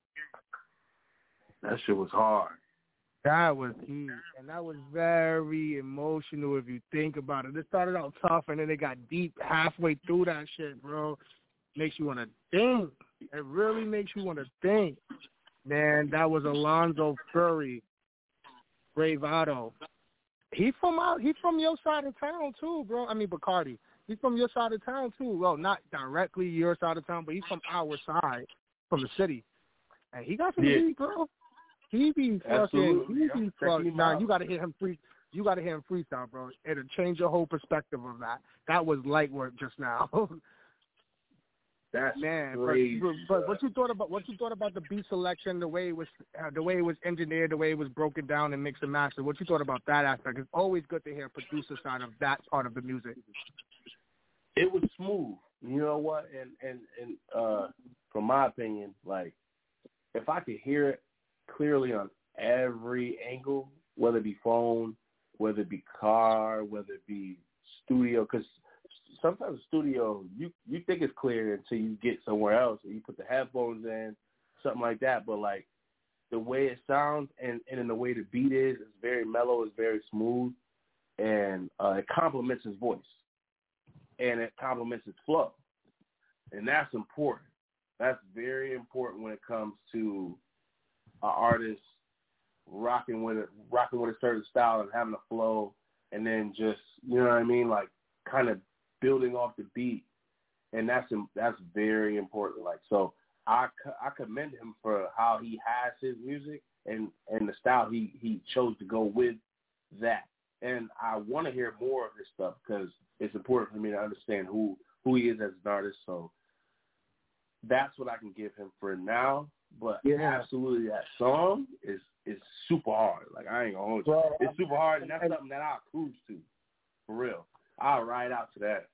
Speaker 7: That shit was hard.
Speaker 6: That was heat. And that was very emotional if you think about it. It started out tough and then it got deep halfway through that shit, bro. Makes you want to think. It really makes you want to think. Man, that was Alonzo Fury, Bravado. He from out. He from your side of town too, bro. I mean Bacardi. He's from your side of town too. Well, not directly your side of town, but he's from our side, from the city. And he got some
Speaker 7: yeah.
Speaker 6: heat, bro. He be fucking.
Speaker 7: Absolutely.
Speaker 6: He be fucking. Nah, you gotta hear him free. You gotta hear him freestyle, bro. It'll change your whole perspective of that. That was light work just now.
Speaker 7: That's
Speaker 6: man,
Speaker 7: crazy.
Speaker 6: But, but what you thought about what you thought about the beat selection, the way it was, uh, the way it was engineered, the way it was broken down and mixed and mastered. What you thought about that aspect? It's always good to hear producer side of that part of the music.
Speaker 7: It was smooth. You know what? And and and uh, from my opinion, like if I could hear it clearly on every angle, whether it be phone, whether it be car, whether it be studio, because sometimes studio, you you think it's clear until you get somewhere else and you put the headphones in, something like that. But like the way it sounds and, and in the way the beat is, it's very mellow, it's very smooth, and uh, it complements his voice and it complements his flow, and that's important. That's very important when it comes to an artist rocking with it, rocking with a certain style and having a flow, and then just you know what I mean, like kind of building off the beat, and that's that's very important. Like so, I, I commend him for how he has his music and, and the style he, he chose to go with that. And I want to hear more of his stuff because it's important for me to understand who who he is as an artist. So that's what I can give him for now. But yeah, absolutely, that song is is super hard. Like I ain't gonna hold you. Well, it's super hard, and that's and, something that I'll cruise to, for real. I'll ride out to that.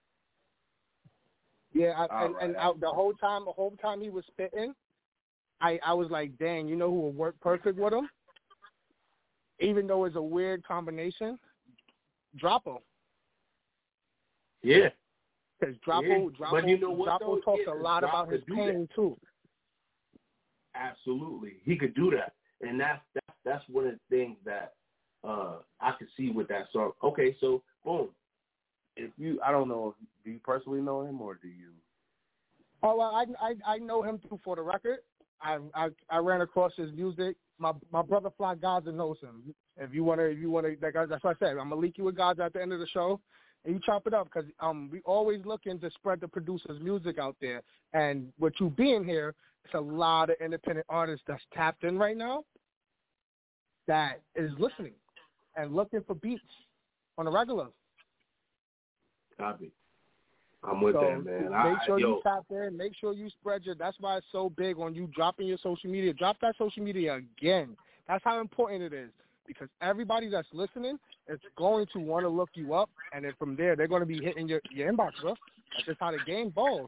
Speaker 6: Yeah, I, and, and I, the whole time, the whole time he was spitting, I, I was like, dang, you know who would work perfect with him? Even though it's a weird combination, Droppo.
Speaker 7: Yeah.
Speaker 6: Because Droppo,
Speaker 7: yeah.
Speaker 6: Droppo,
Speaker 7: you know what,
Speaker 6: Droppo talks yeah, a lot Drop about his pain
Speaker 7: that.
Speaker 6: too.
Speaker 7: Absolutely, he could do that, and that's that's that's one of the things that uh, I could see with that song. Okay, so boom. If you, I don't know, do you personally know him or do you?
Speaker 6: Oh, well, I I I know him through For the Record. I I I ran across his music. My my brother Fly Gaza knows him. If you wanna, if you wanna, that's what I said. I'm gonna link you with Gaza at the end of the show, and you chop it up because um we always looking to spread the producer's music out there. And with you being here, it's a lot of independent artists that's tapped in right now that is listening and looking for beats on a regular.
Speaker 7: Copy. I'm with
Speaker 6: so
Speaker 7: that, man.
Speaker 6: Make sure
Speaker 7: I,
Speaker 6: you
Speaker 7: yo.
Speaker 6: tap in. Make sure you spread your. That's why it's so big on you dropping your social media. Drop that social media again. That's how important it is because everybody that's listening is going to want to look you up, and then from there they're going to be hitting your, your inbox, bro. That's just how the game balls.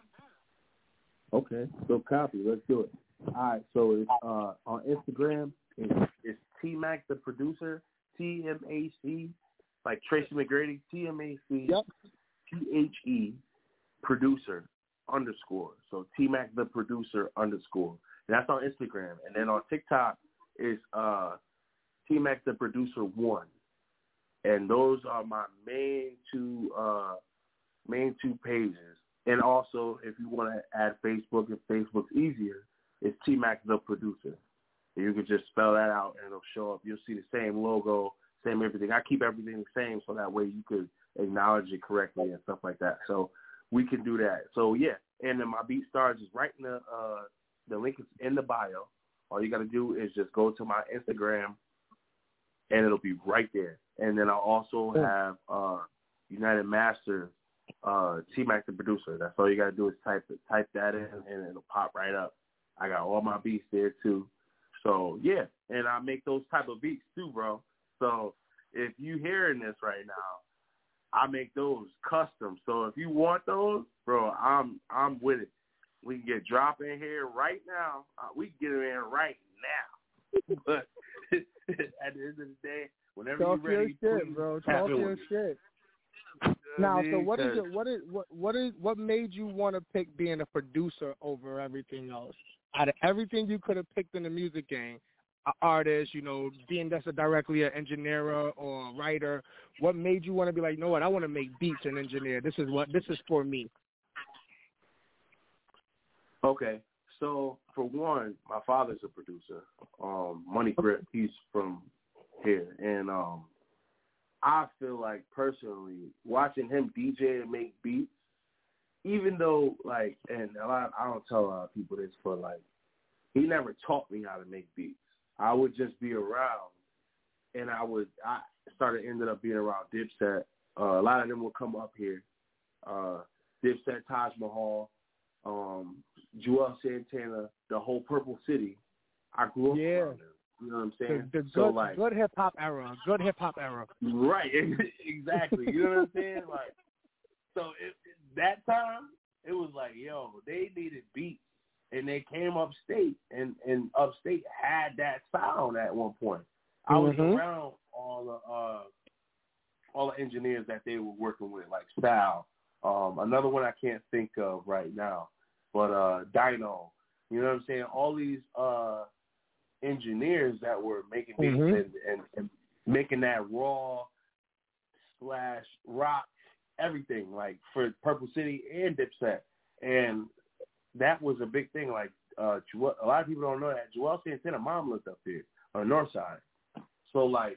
Speaker 7: Okay, so copy. Let's do it. All right, so it's uh, on Instagram. It's, it's T Mac the producer. T M A C. Like Tracy McGrady, T M A C,
Speaker 6: yep.
Speaker 7: T H E, producer, underscore. So T-Mac the producer, underscore. And that's on Instagram. And then on TikTok is uh, T-Mac the Producer one. And those are my main two uh, main two pages. And also, if you want to add Facebook, if Facebook's easier, it's T-Mac the Producer. You can just spell that out, and it'll show up. You'll see the same logo, same everything. I keep everything the same, so that way you could acknowledge it correctly and stuff like that. So we can do that. So, yeah. And then my BeatStars is right in the, uh, the link is in the bio. All you got to do is just go to my Instagram, and it'll be right there. And then I'll also have uh, United Masters, uh, T-Mac the Producer. That's all you got to do is type it, type that in, and it'll pop right up. I got all my beats there, too. So, yeah, and I make those type of beats, too, bro. So if you hearing this right now, I make those custom. So if you want those, bro, I'm I'm with it. We can get drop in here right now. Uh, we can get it in right now. But at the end of the day, whenever
Speaker 6: Talk
Speaker 7: you're ready,
Speaker 6: your shit, bro. Talk your shit. Now, so what is it? What is what what is what made you want to pick being a producer over everything else? Out of everything you could have picked in the music game, an artist, you know, being that's a directly an engineer or a writer, what made you want to be like, you know what, I want to make beats and engineer. This is what this is for me.
Speaker 7: Okay, so for one, my father's a producer. Um, Money Grip, he's from here, and um, I feel like personally watching him D J and make beats, even though like, and a lot, I don't tell a lot of people this, but like, he never taught me how to make beats. I would just be around, and I would, I started, ended up being around Dipset. Uh, a lot of them would come up here. Uh, Dipset, Taj Mahal, um, Joel Santana, the whole Purple City. I grew up
Speaker 6: yeah.
Speaker 7: around them. You know what I'm saying?
Speaker 6: The, the
Speaker 7: so
Speaker 6: good,
Speaker 7: like,
Speaker 6: good hip hop era, good hip hop era.
Speaker 7: Right, exactly. You know what I'm saying? Like, so it, that time, it was like, yo, they needed beats. And they came upstate, and, and upstate had that sound at one point. I was
Speaker 6: mm-hmm.
Speaker 7: around all the uh, all the engineers that they were working with, like Style. Um, another one I can't think of right now, but uh, Dino. You know what I'm saying? All these uh, engineers that were making beats
Speaker 6: mm-hmm.
Speaker 7: and, and, and making that raw slash rock everything, like for Purple City and Dipset. And that was a big thing. Like uh, Joel, a lot of people don't know that Joel Santana mom lived up here on the north side. So like,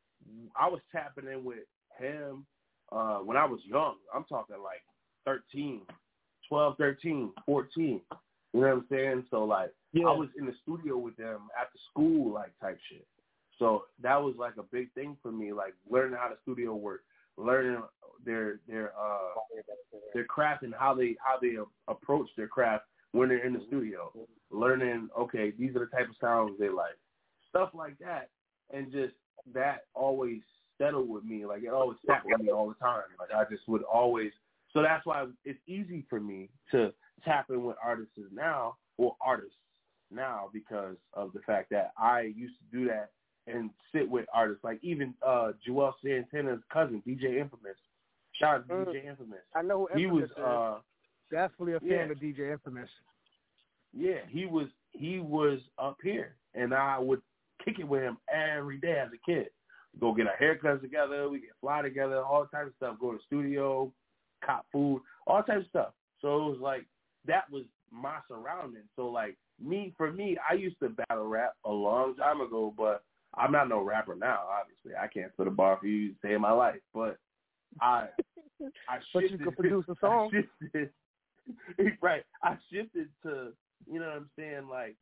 Speaker 7: I was tapping in with him uh, when I was young. I'm talking like thirteen, twelve, thirteen, fourteen. You know what I'm saying? So like, yeah. I was in the studio with them after school, like type shit. So that was like a big thing for me, like learning how the studio worked, learning their their uh their craft and how they how they approach their craft when they're in the studio. Learning, okay, these are the type of sounds they like, stuff like that, and just that always settled with me. Like it always sat with me all the time. Like I just would always. So that's why it's easy for me to tap in with artists now or artists now because of the fact that I used to do that and sit with artists like even uh, Joel Santana's cousin, D J Infamous. Shout out to mm. D J Infamous.
Speaker 6: I know who
Speaker 7: he
Speaker 6: Infamous
Speaker 7: was uh,
Speaker 6: definitely a fan
Speaker 7: yeah.
Speaker 6: of D J Infamous.
Speaker 7: Yeah, he was he was up here, and I would kick it with him every day as a kid. Go get our haircuts together, we get fly together, all types of stuff. Go to the studio, cop food, all types of stuff. So it was like that was my surrounding. So like me, for me, I used to battle rap a long time ago, but I'm not no rapper now. Obviously, I can't spit a bar for you to say in my life, but I, I shifted.
Speaker 6: But you could produce a song.
Speaker 7: I shifted, right. I shifted to, you know what I'm saying, like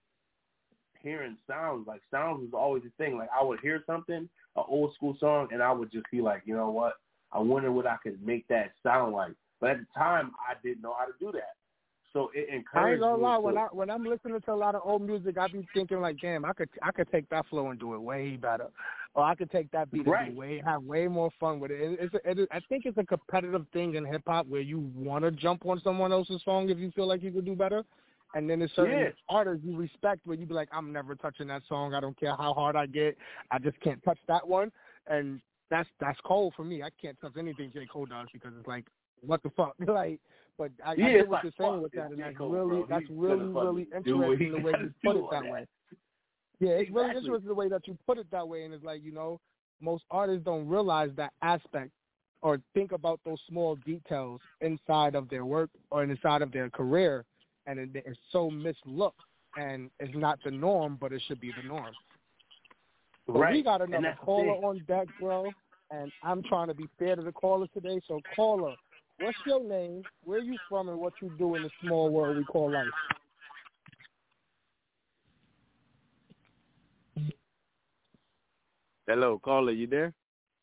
Speaker 7: hearing sounds. Like sounds was always a thing. Like I would hear something, an old school song, and I would just be like, you know what? I wonder what I could make that sound like. But at the time, I didn't know how to do that. So it encouraged
Speaker 6: I ain't gonna
Speaker 7: me
Speaker 6: lie.
Speaker 7: to,
Speaker 6: When I when I'm listening to a lot of old music, I be thinking like, damn, I could I could take that flow and do it way better, or I could take that beat
Speaker 7: right.
Speaker 6: and do way have way more fun with it. it it's a, it is, I think it's a competitive thing in hip hop where you want to jump on someone else's song if you feel like you could do better, and then there's certain
Speaker 7: yeah.
Speaker 6: artists you respect where you be like, I'm never touching that song. I don't care how hard I get, I just can't touch that one, and that's that's Cole for me. I can't touch anything J. Cole does because it's like, what the fuck, like. But I,
Speaker 7: yeah,
Speaker 6: I get what
Speaker 7: like,
Speaker 6: you're saying with that, and that's
Speaker 7: Cole,
Speaker 6: really
Speaker 7: bro.
Speaker 6: that's
Speaker 7: He's
Speaker 6: really really interesting the way you put it that way. Yeah, it's
Speaker 7: exactly.
Speaker 6: really interesting the way that you put it that way, and it's like, you know, most artists don't realize that aspect or think about those small details inside of their work or inside of their career, and it, it's so mislooked, and it's not the norm, but it should be the norm. But
Speaker 7: right.
Speaker 6: we got another caller on deck, bro, and I'm trying to be fair to the callers today. So, caller, what's your name, where you from, and what you do in the small world we call life?
Speaker 1: Hello, caller, you there?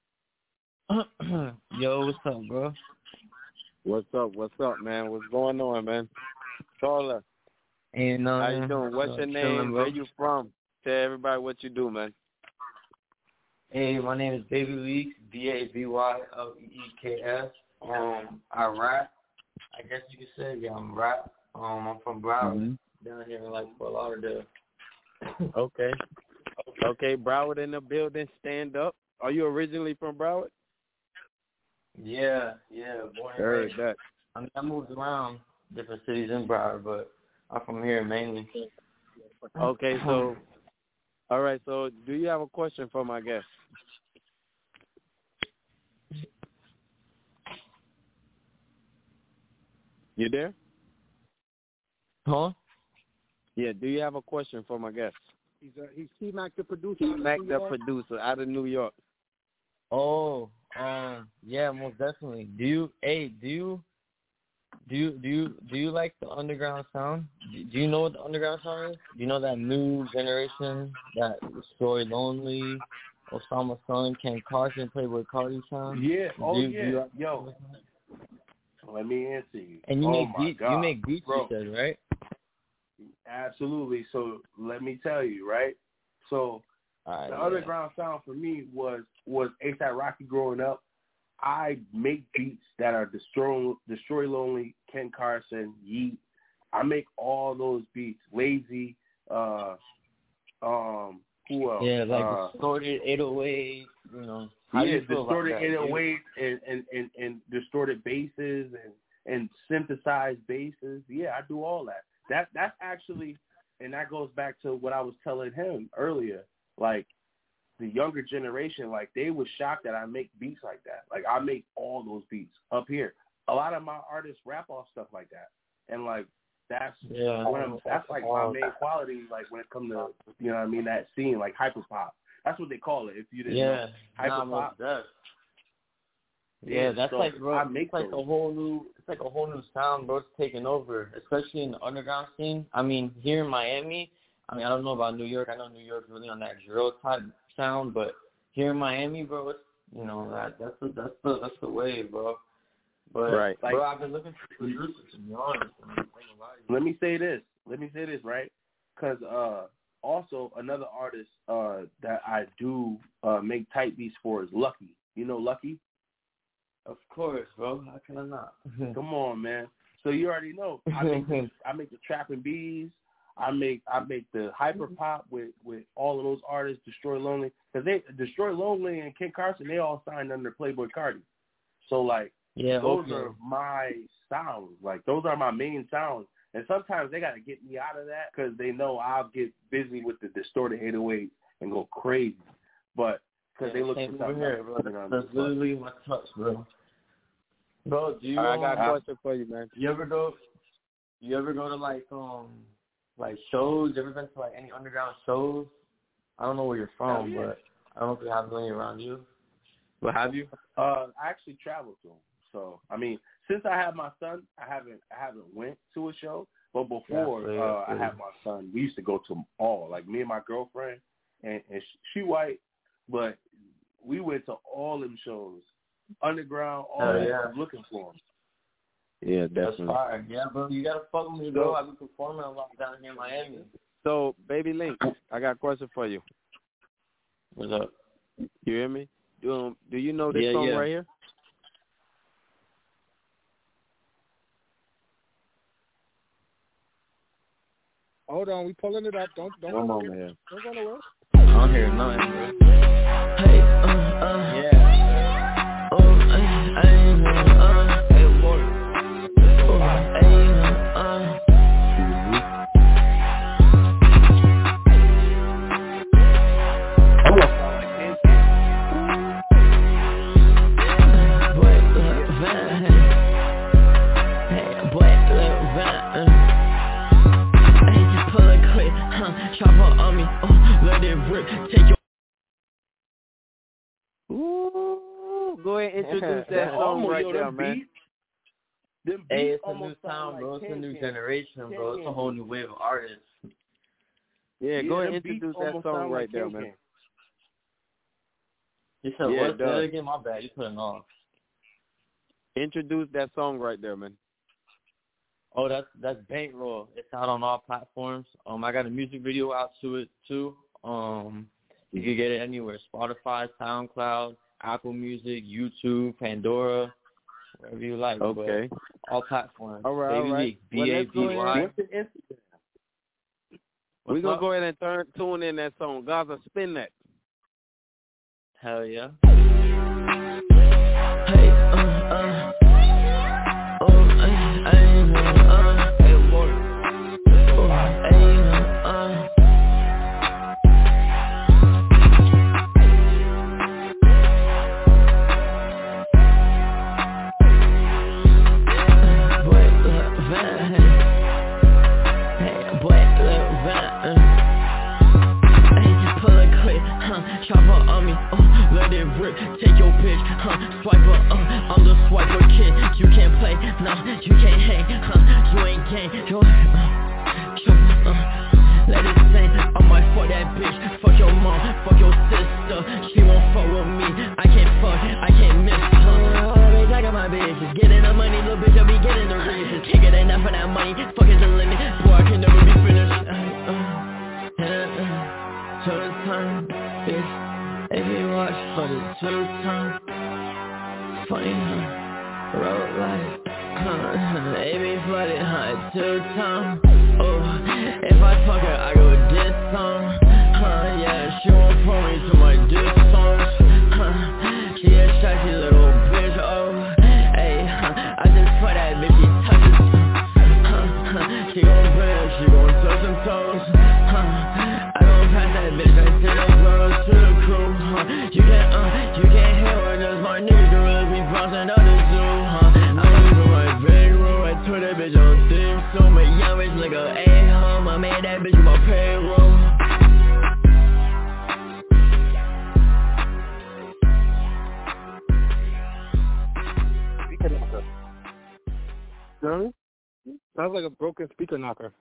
Speaker 11: Yo, what's up, bro?
Speaker 1: What's up? What's up, man? What's going on, man? Caller.
Speaker 11: Ain't no,
Speaker 1: How you doing? What's your name?
Speaker 11: Chilling,
Speaker 1: Where you from? Tell everybody what you do, man.
Speaker 11: Hey, my name is Baby Leaks, B A B Y L E E K S. Um, I rap. I guess you could say, yeah, I'm rap. Um, I'm from Broward, mm-hmm. down here in like Fort Lauderdale.
Speaker 1: Okay. Okay, Broward in the building. Stand up. Are you originally from Broward?
Speaker 11: Yeah, yeah. Born and
Speaker 1: Heard
Speaker 11: raised.
Speaker 1: that.
Speaker 11: I mean, I moved around different cities in Broward, but I'm from here mainly.
Speaker 1: Okay, so, all right, so do you have a question for my guest? You there?
Speaker 11: Huh?
Speaker 1: Yeah, do you have a question for my guest?
Speaker 6: He's a, he's T-Mac the producer.
Speaker 1: T-Mac the producer out of New York.
Speaker 11: Oh, um, yeah, most definitely. Do you, hey, do you, do you, do you, do you like the underground sound? Do, do you know what the underground sound is? Do you know that new generation, that Story Lonely, Osama Sun, Ken Carson, Playboy Cardi sound?
Speaker 7: Yeah, oh
Speaker 11: do,
Speaker 7: yeah,
Speaker 11: do you,
Speaker 7: yo. Let me answer you.
Speaker 11: And you
Speaker 7: oh
Speaker 11: make
Speaker 7: my
Speaker 11: beats,
Speaker 7: God,
Speaker 11: you make beats,
Speaker 7: bro.
Speaker 11: you said, right?
Speaker 7: Absolutely. So let me tell you, right? So
Speaker 11: uh,
Speaker 7: the
Speaker 11: yeah.
Speaker 7: underground sound for me was was A$AP Rocky growing up. I make beats that are Destroy, Destroy Lonely, Ken Carson, Yeet. I make all those beats. Lazy, uh, um, who else?
Speaker 11: Yeah, like
Speaker 7: uh,
Speaker 11: distorted eight oh eight, you know. How
Speaker 7: yeah,
Speaker 11: do you feel
Speaker 7: distorted
Speaker 11: about that,
Speaker 7: eight oh eight and, and, and, and distorted basses and, and synthesized basses. Yeah, I do all that. That that's actually, and that goes back to what I was telling him earlier. Like the younger generation, like they was shocked that I make beats like that. Like I make all those beats up here. A lot of my artists rap off stuff like that, and like that's
Speaker 11: yeah,
Speaker 7: one of that's like my main quality. Like when it comes to you know what I mean that scene like hyper pop. That's what they call it. If you didn't
Speaker 11: yeah,
Speaker 7: know, hyper
Speaker 11: nah,
Speaker 7: pop.
Speaker 11: Yeah, yeah, that's
Speaker 7: so
Speaker 11: like bro,
Speaker 7: I make
Speaker 11: it's like
Speaker 7: those.
Speaker 11: a whole new, it's like a whole new sound, bro. It's taking over, especially in the underground scene. I mean, here in Miami, I mean, I don't know about New York. I know New York's really on that drill type sound, but here in Miami, bro, it's, you know, that that's the that's the that's the wave, bro. But
Speaker 1: right.
Speaker 11: bro,
Speaker 7: like,
Speaker 11: I've been looking for producers, to be honest.
Speaker 7: Let me say this. Let me say this, right? Because uh, also another artist uh, that I do uh, make type beats for is Lucky. You know Lucky?
Speaker 11: Of course, bro. How can I not?
Speaker 7: Come on, man. So you already know. I make the, I make the Trapping Bees. I make I make the hyper pop with, with all of those artists. Destroy Lonely, because they Destroy Lonely and Ken Carson, they all signed under Playboy Cardi. So like,
Speaker 11: yeah,
Speaker 7: those
Speaker 11: okay.
Speaker 7: are my sounds. Like those are my main sounds. And sometimes they got to get me out of that because they know I'll get busy with the distorted eight oh eight and go crazy. But because
Speaker 11: yeah,
Speaker 7: they look for something
Speaker 11: here,
Speaker 7: else,
Speaker 11: bro.
Speaker 7: you know,
Speaker 11: That's literally my touch, bro. Bro, do you?
Speaker 1: I got a
Speaker 11: um,
Speaker 1: question for you, man.
Speaker 11: You ever go? You ever go to like um like shows? You ever been to like any underground shows? I don't know where you're from,
Speaker 7: yeah.
Speaker 11: but I don't know if you have any around you. But have you?
Speaker 7: Uh, I actually traveled to them. So I mean, since I have my son, I haven't I haven't went to a show. But before
Speaker 11: yeah,
Speaker 7: uh, I had my son, we used to go to them all. Like me and my girlfriend, and, and she white, but we went to all them shows, underground, all
Speaker 11: oh,
Speaker 7: that.
Speaker 11: yeah.
Speaker 7: I'm looking for them.
Speaker 1: Yeah, definitely.
Speaker 11: That's fire. Yeah, bro, you gotta fuck with me, bro. I've been performing a lot down here in Miami.
Speaker 1: So, Baby Link, I got a question for you.
Speaker 11: What's up?
Speaker 1: You hear me? Do Do you know this
Speaker 11: yeah,
Speaker 1: song
Speaker 11: yeah.
Speaker 1: right here?
Speaker 6: Hold on, we pulling it up. Don't don't
Speaker 1: Come
Speaker 6: go
Speaker 1: on,
Speaker 6: nowhere.
Speaker 1: man.
Speaker 6: Don't go nowhere.
Speaker 11: I don't hear nothing, bro.
Speaker 2: Hey, uh, uh,
Speaker 11: yeah.
Speaker 2: Oh, I, I ain't uh, hey, boy. Oh, I ain't uh,
Speaker 1: that song
Speaker 7: almost,
Speaker 1: right
Speaker 7: yo,
Speaker 1: there,
Speaker 7: them
Speaker 1: man.
Speaker 7: Beats, them
Speaker 11: Hey,
Speaker 7: beats
Speaker 11: it's a new
Speaker 7: almost
Speaker 11: sound,
Speaker 7: sound
Speaker 11: bro.
Speaker 7: like
Speaker 11: It's a new
Speaker 7: Can-Can.
Speaker 11: generation, bro. It's a whole new wave of artists.
Speaker 1: Yeah,
Speaker 7: Yeah,
Speaker 1: go ahead
Speaker 7: them
Speaker 1: and
Speaker 7: beats
Speaker 1: introduce that
Speaker 7: almost
Speaker 1: song
Speaker 7: sound
Speaker 1: right
Speaker 7: like
Speaker 1: there,
Speaker 7: Can-Can.
Speaker 1: man.
Speaker 11: You said
Speaker 1: Yeah,
Speaker 11: what?
Speaker 1: it
Speaker 11: Say that
Speaker 1: does.
Speaker 11: again. My bad. You putting off.
Speaker 1: Introduce that song right there, man.
Speaker 11: Oh, that's that's Bankroll. It's out on all platforms. Um, I got a music video out to it too. Um, you can get it anywhere: Spotify, SoundCloud, Apple Music, YouTube, Pandora, wherever you like.
Speaker 1: Okay.
Speaker 11: But all platforms.
Speaker 1: All right,
Speaker 11: Baby
Speaker 1: all right.
Speaker 11: Leak,
Speaker 1: Well,
Speaker 11: B A
Speaker 1: let's
Speaker 11: B
Speaker 1: go
Speaker 11: Y.
Speaker 1: ahead.
Speaker 7: What's the Instagram?
Speaker 1: We're going to
Speaker 11: up?
Speaker 1: go ahead and turn, tune in that song. Gaza, spin that.
Speaker 11: Hell yeah.
Speaker 2: Hey, uh, uh. Oh, I, I, uh. Hey, boy. Oh, hey, uh. Boy, look, Van. Hey, boy, look, Van. Hey, pull a quick, huh? Chopper on me, uh, let it rip. Take your bitch, huh? Swiper, uh, I'm the swiper kid. You can't play, no, you can't hang, huh? You ain't gang, you, uh, chopper, uh, let it sing. I might fuck that bitch, fuck your mom, fuck your sister. She won't fuck with me, I can't fuck, I can't miss her. Always I got my bitches, getting the money, little bitch, I be getting the riches. Can't get enough of that money, fuck is the limit, boy, I can never be finished. Uh, uh, uh, uh. Two time, bitch. If you watch for the two time, funny, huh? Road life, huh? A B flooded, huh? Two time. Oh, if I fuck her, I go diss song, huh? Yeah, she won't pull me to my diss songs, huh? She a sexy little bitch, oh, hey, huh? I just fuck that bitch, she touches, huh? huh. She gon' bend, she gon' touch some toes, huh? Pass that bitch, I send those girls to the crew, huh? You can't, uh, you can't hear what does my niggas gorillas be bouncing out the zoo, huh? I was in my bedroom, I tore that bitch on theme, so my young bitch like a A-hum, I made that bitch my payroll.
Speaker 6: Really? Sounds like a broken speaker knocker.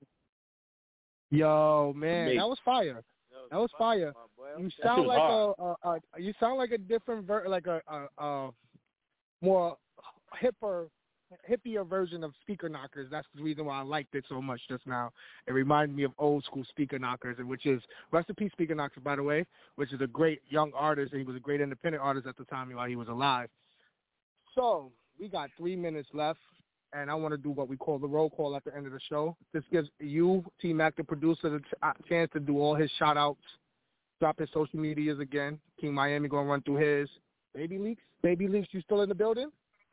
Speaker 6: Yo, man,
Speaker 7: Mate.
Speaker 6: that was fire. That was fire. You sound
Speaker 7: was
Speaker 6: like
Speaker 7: hard.
Speaker 6: a, a, a, you sound like a different, ver- like a, a, a more hipper, hippier version of speaker knockers. That's the reason why I liked it so much just now. It reminded me of old school speaker knockers, and which is Recipe Speaker Knockers, by the way, which is a great young artist, and he was a great independent artist at the time while he was alive. So we got three minutes left. And I want to do what we call the roll call at the end of the show. This gives you, T-Mac, the producer, the ch- chance to do all his shout-outs, drop his social medias again. King Miami going to run through his. Baby Leaks? Baby Leaks, you still in the building?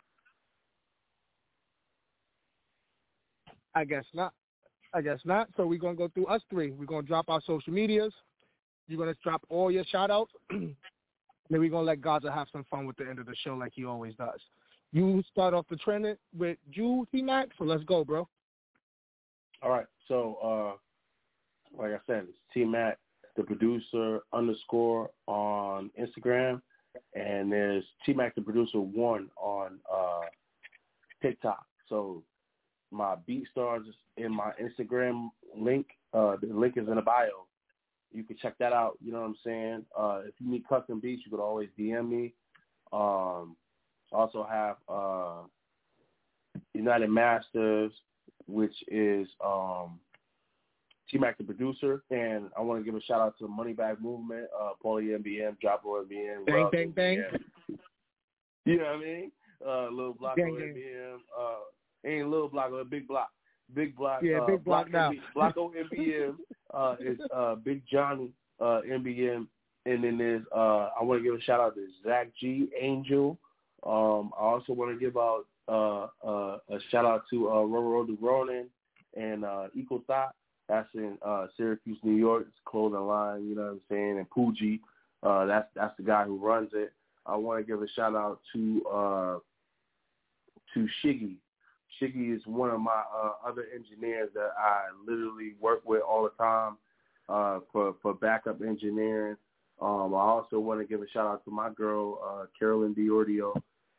Speaker 6: I guess not. I guess not. So we're going to go through us three. We're going to drop our social medias. You're going to drop all your shout-outs. Then we're going to let Gaza have some fun with the end of the show like he always does. You start off the trend with Jew T-Mac, so let's go, bro.
Speaker 7: All right. So, uh, like I said, it's T-Mac, the producer, underscore on Instagram. And there's T-Mac, the producer, one on uh, TikTok. So my BeatStars is in my Instagram link. Uh, the link is in the bio. You can check that out. You know what I'm saying? Uh, if you need custom beats, you could always D M me. Um, also have uh, United Masters, which is um, T-Mac, the producer. And I want to give a shout-out to the Moneybag Movement, uh, Paulie M B M, Dropper M B M.
Speaker 6: Bang,
Speaker 7: Ruff,
Speaker 6: bang, bang.
Speaker 7: You know what I mean? Uh, Lil Block
Speaker 6: Gang,
Speaker 7: on
Speaker 6: gang.
Speaker 7: M B M. Uh, ain't Lil Block, but Big Block. Big Block.
Speaker 6: Yeah,
Speaker 7: uh,
Speaker 6: Big Block now.
Speaker 7: M B, Block on M B M uh, is uh, Big Johnny uh, M B M. And then there's, uh, I want to give a shout-out to Zach G, Angel. Um, I also want to give out uh, uh, a shout-out to uh, Roro de Ronin and uh, Equal Thought. That's in uh, Syracuse, New York. It's a clothing line, you know what I'm saying, and Pooji. Uh, that's that's the guy who runs it. I want to give a shout-out to uh, to Shiggy. Shiggy is one of my uh, other engineers that I literally work with all the time uh, for, for backup engineering. Um, I also want to give a shout-out to my girl, uh, Carolyn Diordio.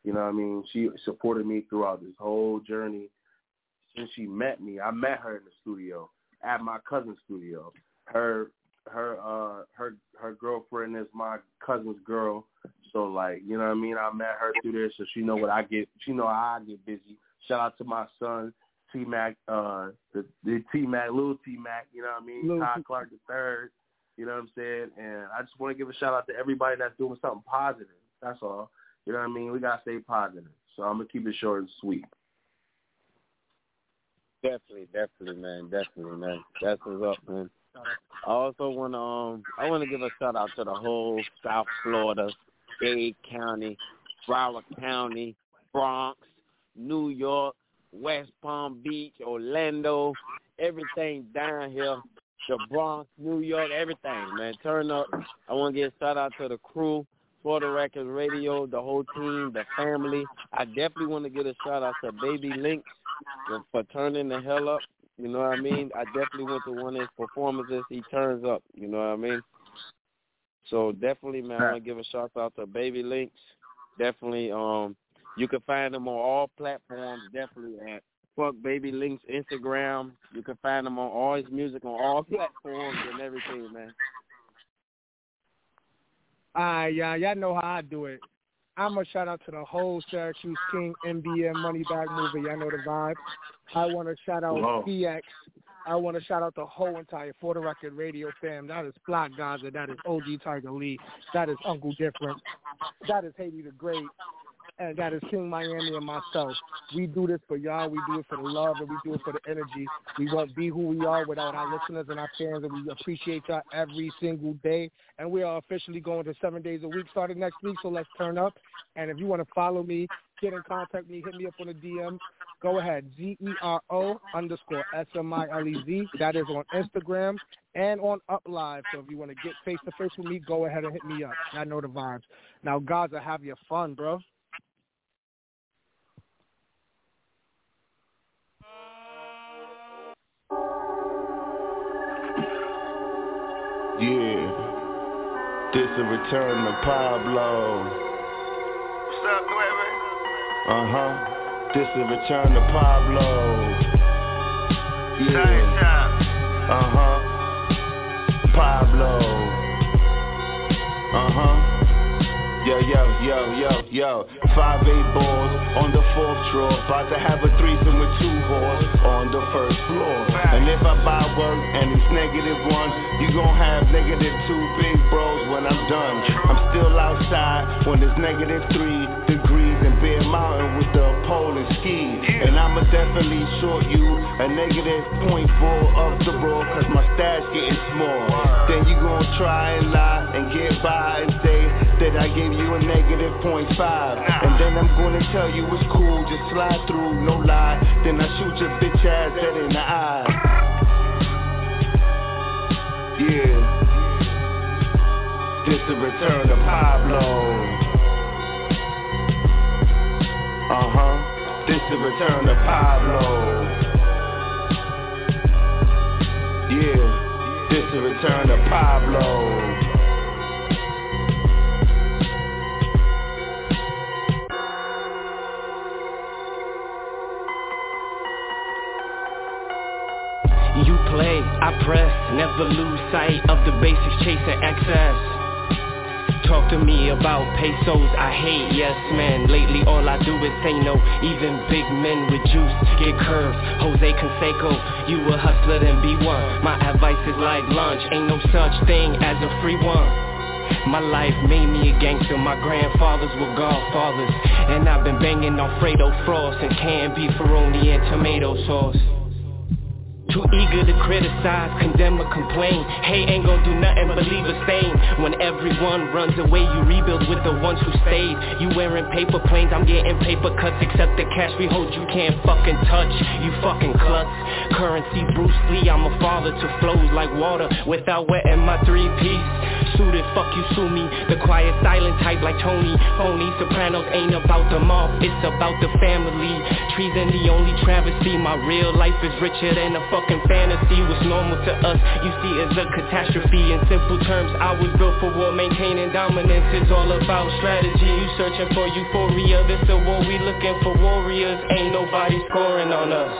Speaker 7: You know what I mean? She supported me throughout this whole journey. Since she met me, I met her in the studio, at my cousin's studio. Her her uh her her girlfriend is my cousin's girl. So like, you know what I mean? I met her through there, so she know what I get. She know how I get busy. Shout out to my son, T Mac, uh, the, the T Mac, little T Mac. You know what I mean?
Speaker 6: Little
Speaker 7: Todd
Speaker 6: T-
Speaker 7: Clark the third. You know what I'm saying? And I just want to give a shout out to everybody that's doing something positive. That's all. You know what I mean? We gotta stay positive. So I'm gonna keep it short and sweet.
Speaker 1: Definitely, definitely, man, definitely, man. That's what's up, man. I also want to um, I want to give a shout out to the whole South Florida, Dade County, Broward County, Bronx, New York, West Palm Beach, Orlando, everything down here, the Bronx, New York, everything, man. Turn up. I want to give a shout out to the crew, Florida Records Radio, the whole team, the family. I definitely want to give a shout out to Baby Links for turning the hell up. You know what I mean? I definitely went to one of his performances. He turns up. You know what I mean? So definitely, man, I want to give a shout out to Baby Links. Definitely, um, you can find them on all platforms. Definitely at Fuck Baby Links Instagram. You can find him on all his music on all platforms and everything, man.
Speaker 6: All right, y'all. Y'all know how I do it. I'm going to shout out to the whole Syracuse King N B M Moneybag movie. Y'all know the vibe. I want to shout out
Speaker 7: Whoa.
Speaker 6: C X. I want to shout out the whole entire For the Record Radio fam. That is Black Gaza. That is O G Tiger Lee. That is Uncle Different. That is Haiti the Great. And that is King Miami and myself. We do this for y'all. We do it for the love, and we do it for the energy. We won't be who we are without our listeners and our fans, and we appreciate y'all every single day. And we are officially going to seven days a week starting next week, so let's turn up. And if you want to follow me, get in contact with me, hit me up on the D M. Go ahead, Z E R O underscore S M I L E Z. That is on Instagram and on Up Live. So if you want to get face-to-face with me, go ahead and hit me up. I know the vibes. Now, Gaza, have your fun, bro.
Speaker 12: Yeah, this a return to Pablo.
Speaker 3: What's up, baby?
Speaker 12: Uh-huh. This a return to Pablo. Yeah. Uh-huh. Pablo. Uh-huh. Yo, yo, yo, yo, yo. Five eight balls on the fourth drawer. About to have a threesome with two whores on the first floor. And if I buy work and it's negative one, you gon' have negative two big bros when I'm done. I'm still outside when it's negative three degrees in Bear Mountain with the pole and skis. And I'ma definitely short you a negative point four of the roll, cause my stash getting small. Then you gon' try and lie and get by and say that I gave you a negative point five. And then I'm gonna tell you it's cool, just slide through, no lie. Then I shoot your bitch ass dead in the eye. Yeah. This the return to Pablo. Uh-huh. This the return to Pablo. Yeah. This the return to Pablo.
Speaker 13: You play, I press, never lose sight of the basics, chasing excess. Talk to me about pesos, I hate yes man. Lately all I do is say no. Even big men with juice get curved. Jose Canseco, you a hustler then be one. My advice is like lunch, ain't no such thing as a free one. My life made me a gangster, my grandfathers were godfathers. And I've been banging on Fredo Frost and canned beefaroni and tomato sauce. Too eager to criticize, condemn or complain. Hate ain't gon' do nothing but leave a stain. When everyone runs away, you rebuild with the ones who stayed. You wearing paper planes, I'm getting paper cuts. Except the cash we hold you can't fucking touch. You fucking klutz. Currency Bruce Lee, I'm a father to flows like water without wetting my three-piece. Suited, fuck you, sue me. The quiet, silent type like Tony. Phony Sopranos ain't about the mob, it's about the family. Treason the only travesty. My real life is richer than a fuck fucking fantasy. What's normal to us, you see as a catastrophe. In simple terms, I was built for war, maintaining dominance. It's all about strategy. You searching for euphoria, this a war, we looking for warriors. Ain't nobody scoring on us.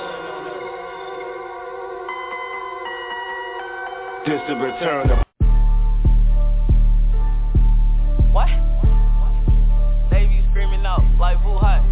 Speaker 12: This the return of
Speaker 14: what? They be screaming out like Boo Hot.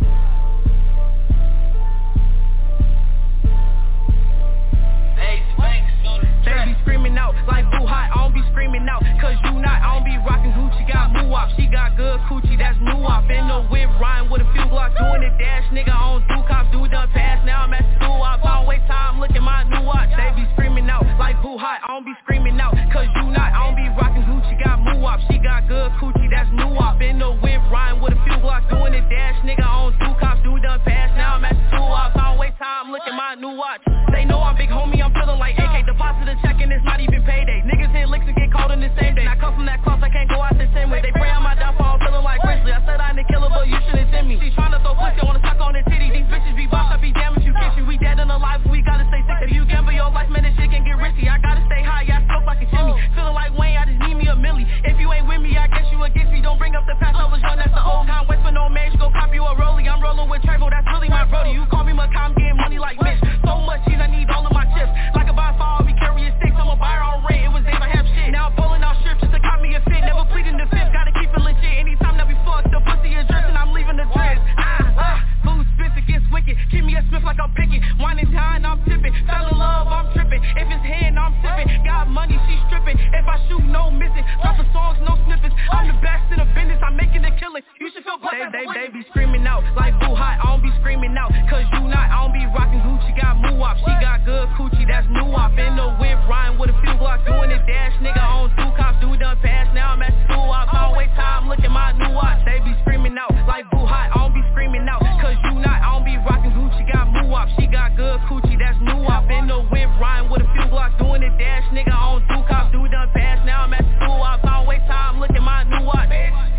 Speaker 15: They be screaming out like Boo Hot. I don't be screaming out, cause you not. I don't be rocking Gucci, got Moo-Wop. She got good coochie, that's New-Wop. In the whip, riding with a few Glocks, doing it dash. Nigga, I don't do cops, do done pass. Now I'm at the school, I don't waste time, look at my new watch. They be screaming out like Boo Hot. I don't be screaming out, cause you not. I don't be rocking Gucci, got Moo-Wop. She got good coochie, that's New-Wop. In the whip, riding with a few Glocks, doing it dash. Nigga, I don't do cops, do done pass. Now I'm at the school, I don't waste time, look at my new watch. They know I'm big homie, I'm feeling like A K. Deposit a check and it's not even payday. Niggas hit licks and get caught in the same day. I come from that cloth, I can't go out the same way. They pray on my downfall, I'm feeling like Grizzly. I said I ain't a killer, but you shouldn't send me. She tryna throw pussy, I wanna suck on the titty. These bitches be boss, I be damn if you kiss me. We dead and alive, we gotta stay sick. If you gamble your life, man, this shit can get risky. I gotta stay high, yeah, I smoke like a chimney. Feeling like Wayne, I just need me a milli. If you ain't with me, I guess you against me. Don't bring up the past, I was young, that's the old time. Wait for no man, go cop you a rollie. I'm rolling with Trevo, that's really my brody. You call me Macam, getting money like Mitch. So much cheese, I need all of my chips. Like a bonfire, I'll be carrying sticks. I'm a buyer on rent, it was Dave, I have shit. Now I'm pulling out strips just to cop me a fit. Never pleading the fifth, gotta keep it legit. Anytime that we fuck, the pussy is dressed and I'm leaving the dress. Ah, ah, food spits, it gets wicked. Keep me a Smith like I'm picking. Wine and dine, I'm tipping. Fell in love, I'm tripping. If it's hand, I'm sipping. Got money, she stripping. If I shoot, no missing. Dropping songs, no snippets. I'm the best in the business, I'm making a killing. You should feel blessed. They, they, they be screaming out like Boo Hot. I don't be screaming out, cause you not. I don't be rocking Gucci, got Moo-Wop. She got good coochie, that's New-Wop. In the whip, riding with a few Glocks, doing it dash. Nigga, I don't do cops, do done pass. Now I'm at the school, I don't waste time, look at my new watch. They be screaming out like Boo Hot. I don't be screaming out, cause you not. I don't be rocking Gucci, got Moo-Wop. She got good coochie, that's New-Wop. In the whip, riding with a few Glocks, doing it dash. Nigga, I don't do cops, do done pass. Now I'm at the school, I don't waste time, look at my new watch.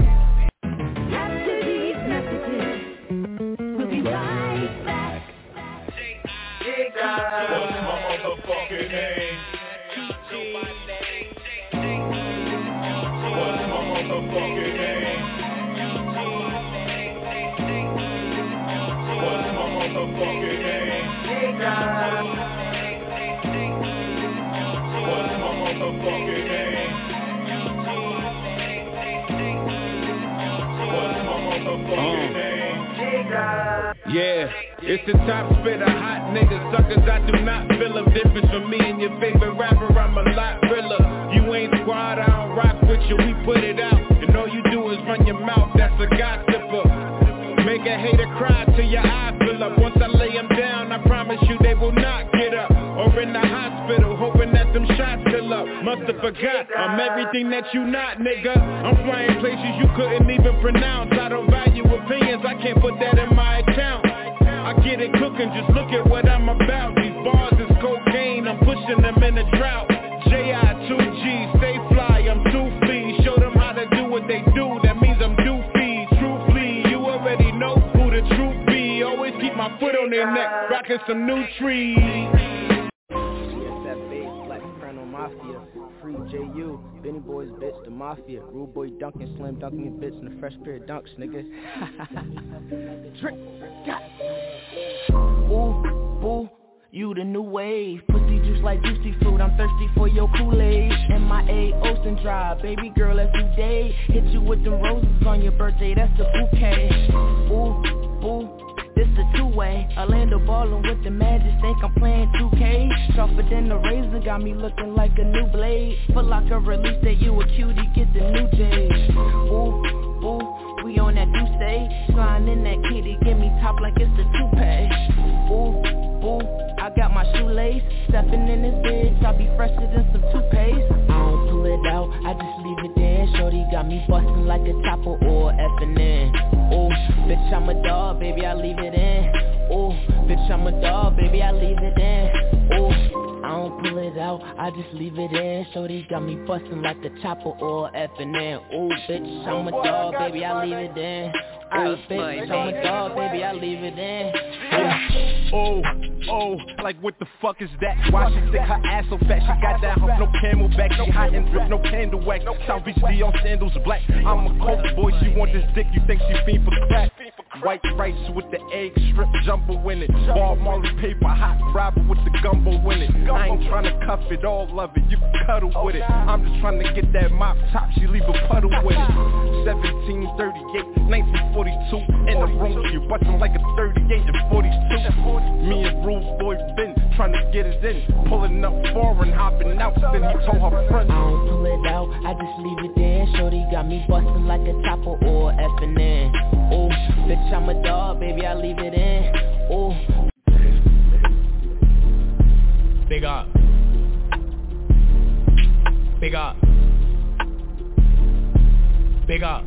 Speaker 16: After these messages, we'll be right back.
Speaker 4: What's my motherfucking name? What's my motherfucking name? What's my motherfucking name? What's my motherfucking name? What's my motherfucking name?
Speaker 17: Yeah, it's the top spitter, hot niggas, suckers, I do not feel them. Difference from me and your favorite rapper, I'm a lot realer. You ain't squad, I don't rock with you, we put it out. And all you do is run your mouth, that's a gossiper. Make a hater cry till your eyes fill up. Once I lay them down, I promise you they will not get up. Or in the hospital, hoping that them shots fill up. Musta forgot, I'm everything that you not, nigga. I'm flying places you couldn't even pronounce. I don't value opinions, I can't put that in my account. I get it cooking, just look at what I'm about. These bars is cocaine, I'm pushing them in a drought. J I two G, stay fly, I'm two feet. Show them how to do what they do, that means I'm due feed. Truthfully, you already know who the truth be. Always keep my foot on their neck, rocking some new trees.
Speaker 8: Mafia, free J U, Benny Boys, bitch, the Mafia, Rude Boy Duncan, Slim Dunking, and bitch, and a fresh pair of dunks, nigga. Drink, got.
Speaker 14: Ooh, boo, you the new wave. Pussy juice like juicy fruit, I'm thirsty for your Kool-Aid. M I A Ocean Drive, baby girl, let's do day. Hit you with them roses on your birthday, that's the bouquet. Ooh, boo. This the two-way, Orlando ballin' with the Magic, think I'm playing two K. Sharper than the razor, got me looking like a new blade. Foot Locker release that you a cutie, get the new J's. Ooh, ooh, we on that Douce. Slime in that kitty, give me top like it's the toupee. Ooh, ooh, I got my shoelace. Stepping in this bitch, I be fresher than some toupees. I don't pull it out, I just leave it there. Shorty got me bustin' like a chopper or F and N. Ooh, bitch, I'm a dog, baby, I leave it in. Ooh, bitch, I'm a dog, baby, I leave it in. Ooh, I don't pull it out, I just leave it in. Shorty got me bustin' like a chopper or F and N. Ooh, bitch, I'm a dog, baby, I leave it in. Ooh, bitch, I'm a dog, baby, I leave it in.
Speaker 18: Yeah. Oh, oh, like what the fuck is that? Why she stick her ass so fat? She got that hump, no camelback. She hot and drip, no candle wax. South Beach D on sandals black. I'm a cold boy, she want this dick, you think she fiend for crack. White rice with the egg strip jumbo in it. Ball Marley paper, hot robber with the gumbo in it. I ain't tryna cuff it, all of it, you can cuddle with it. I'm just tryna get that mop top, she leave a puddle with it. seventeen thirty-eight, nineteen forty-two. In the room, she bustin' like a thirty-eight and forty-two. Me and Rude Boy been tryna get it in. Pulling up foreign, hopping out, then he told her friends.
Speaker 14: I don't pull it out, I just leave it in. Shorty got me bustin' like a chopper or F and N. Ooh, bitch, I'm a dog, baby, I leave it in. Ooh.
Speaker 18: Big up. Big up. Big up.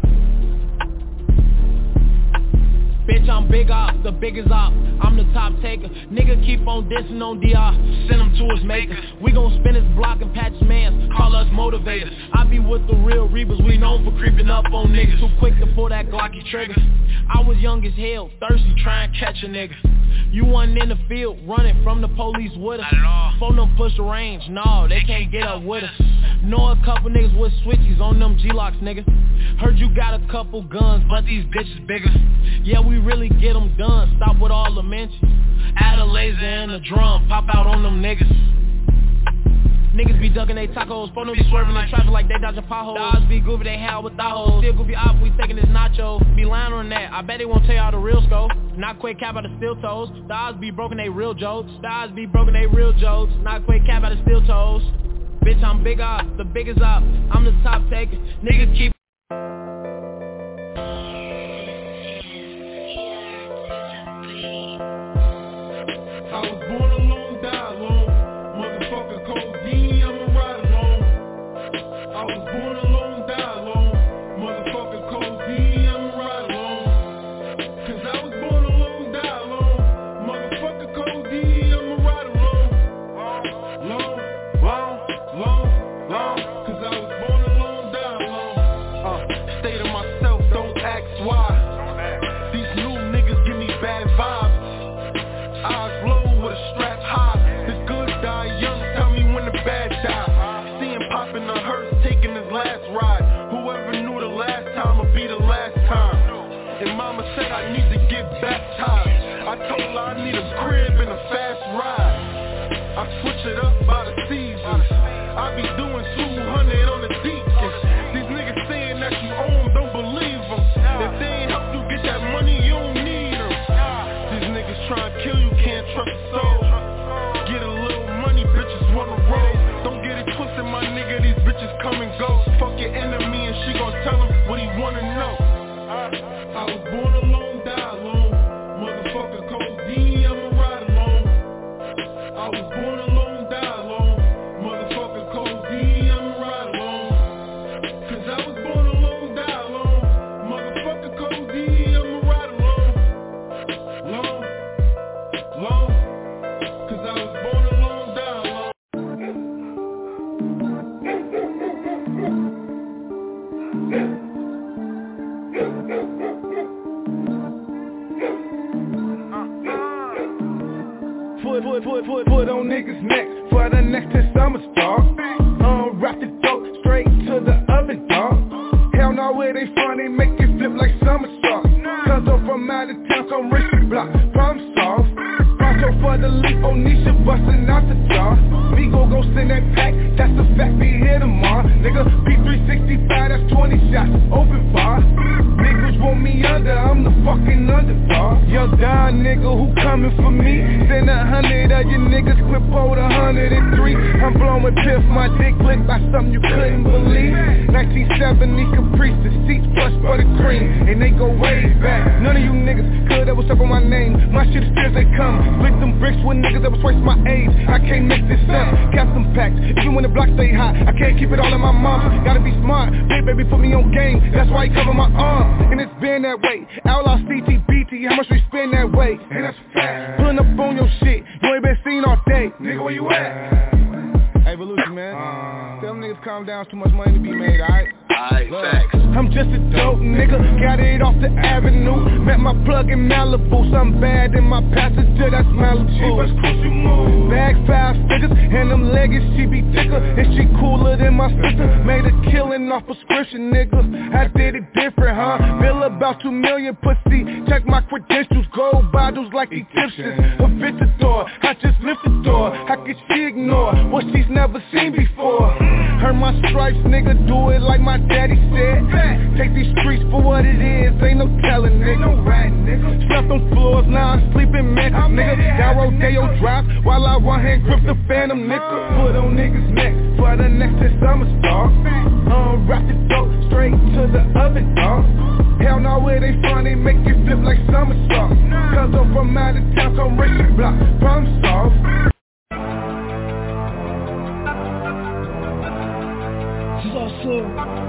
Speaker 18: Bitch, I'm big up, the biggest op, I'm the top taker. Nigga keep on dissing on D R, send him to his maker. We gon' spin his block and patch his mans, call us motivators. I be with the real reapers, we known for creeping up on niggas. Too quick to pull that Glocky trigger. I was young as hell, thirsty, trying to catch a nigga. You wasn't in the field, running from the police with us. Phone them push the range, no, they can't get up with us. Know a couple niggas with switchies on them G-locks, nigga. Heard you got a couple guns, but these bitches bigger. Yeah, we really get them done, stop with all the mentions. Add a laser and a drum, pop out on them niggas. Niggas be ducking they tacos, phone them be swerving in traffic like they dodging potholes. The odds be goofy, they hell with thoughts. Still goofy op, we taking this nacho. Be lying on that, I bet they won't tell y'all the real scope. Not quick cap out of steel toes. The odds be broken, they real jokes. The odds be broken, they real jokes. Not quick cap out of steel toes. Bitch, I'm big op, the biggest op, I'm the top taker. Niggas keep
Speaker 19: I was born alone, die alone. Motherfucker cold D, I'ma ride alone. I was born alone, die alone. Motherfucker cold D, I'ma ride alone. Cause I was born alone, die alone. Motherfucker cold D, I'ma ride alone. Long, long, long, long. Cause I was born alone, die alone. Uh, stay to myself, don't ask why. These new niggas give me bad vibes. Eyes low with a strap high. The good die young, tell me when the bad die. See him popping the hearse, taking his last ride. Whoever knew the last time would be the last time. And mama said I need to get baptized. I told her I need a crib and a fast ride. I switch it up by the seasons. I be doing two hundred on the deacons. These niggas saying that you own them, don't believe them. If they ain't help you get that money, you don't need them. These niggas trying to kill you, can't trust a soul. Get a little money, bitches wanna roll. Don't get it twisted, my nigga, these bitches come and go. Fuck your enemy and she gon' tell him what he wanna know. I was born alone, die alone. Motherfucker cold D, I'ma ride alone. I was born alone, die alone. Motherfucker cold D, I'ma ride alone. Cause I was born alone, die alone. Motherfucker cold D, I'ma ride alone. Long, long, cause I was born alone, die alone.
Speaker 20: Put, put, put, put, put on niggas' neck for the next ten summer start. Unwrap the dope straight to the oven, dog. Hell no, where they from, they make it flip like somersaults. Cause I'm from out of town, so rich block, problem solved. Pronto for the leap, Onisha bustin' out the jaw. Me go go send that pack, that's the fact, be here tomorrow. Nigga, P three sixty-five, that's twenty shots, open bar. Niggas want me under, I'm the fucking underdog. Young Don nigga who coming for me. Send a hundred of you niggas, clip hold a hundred and three. I'm blowing piff, my dick licked by something you couldn't believe. Nineteen seventy Caprice, the seats plush buttercream, and they go way back. None of you niggas could ever step on my name. My shit is fierce, they come. Split them bricks with niggas that was twice my age. I can't make this up, got some packs. Even when the block stay hot, I can't keep it all in my mouth. Gotta be smart, big baby put me on game. That's why he cover my arm, and it's been that way. Outlaw C T B T, how much we spend that way? And that's fast. Pulling up on your shit, you ain't been seen all day. Nigga, where you at? man. Uh, Tell them niggas calm down, too much money to be made, alright?
Speaker 12: Alright, facts.
Speaker 20: I'm just a dope nigga, got it off the avenue. Met my plug in Malibu, something bad in my passenger, that's Malibu. Bag five figures, and them leggings, she be thicker. And she cooler than my sister. Made a killing off prescription, nigga. I did it different, huh? Bill about two million, pussy. Check my credentials, gold bottles like Egyptians. A visitor, I just lift the door. How could she ignore what she's never seen before? Heard my stripes, nigga, do it like my daddy said. Take these streets for what it is, ain't no telling, nigga. Slept on floors, now I'm sleeping, man. Nigga, that Rodeo drop while I one hand grip the phantom, nigga. Put on niggas' neck for the next ten summer star. Unwrap the dope straight to the oven, dog. Hell no, where they from, they make it flip like somersaults. Cause I'm from out of town, come racing block, problem solved.
Speaker 18: She's also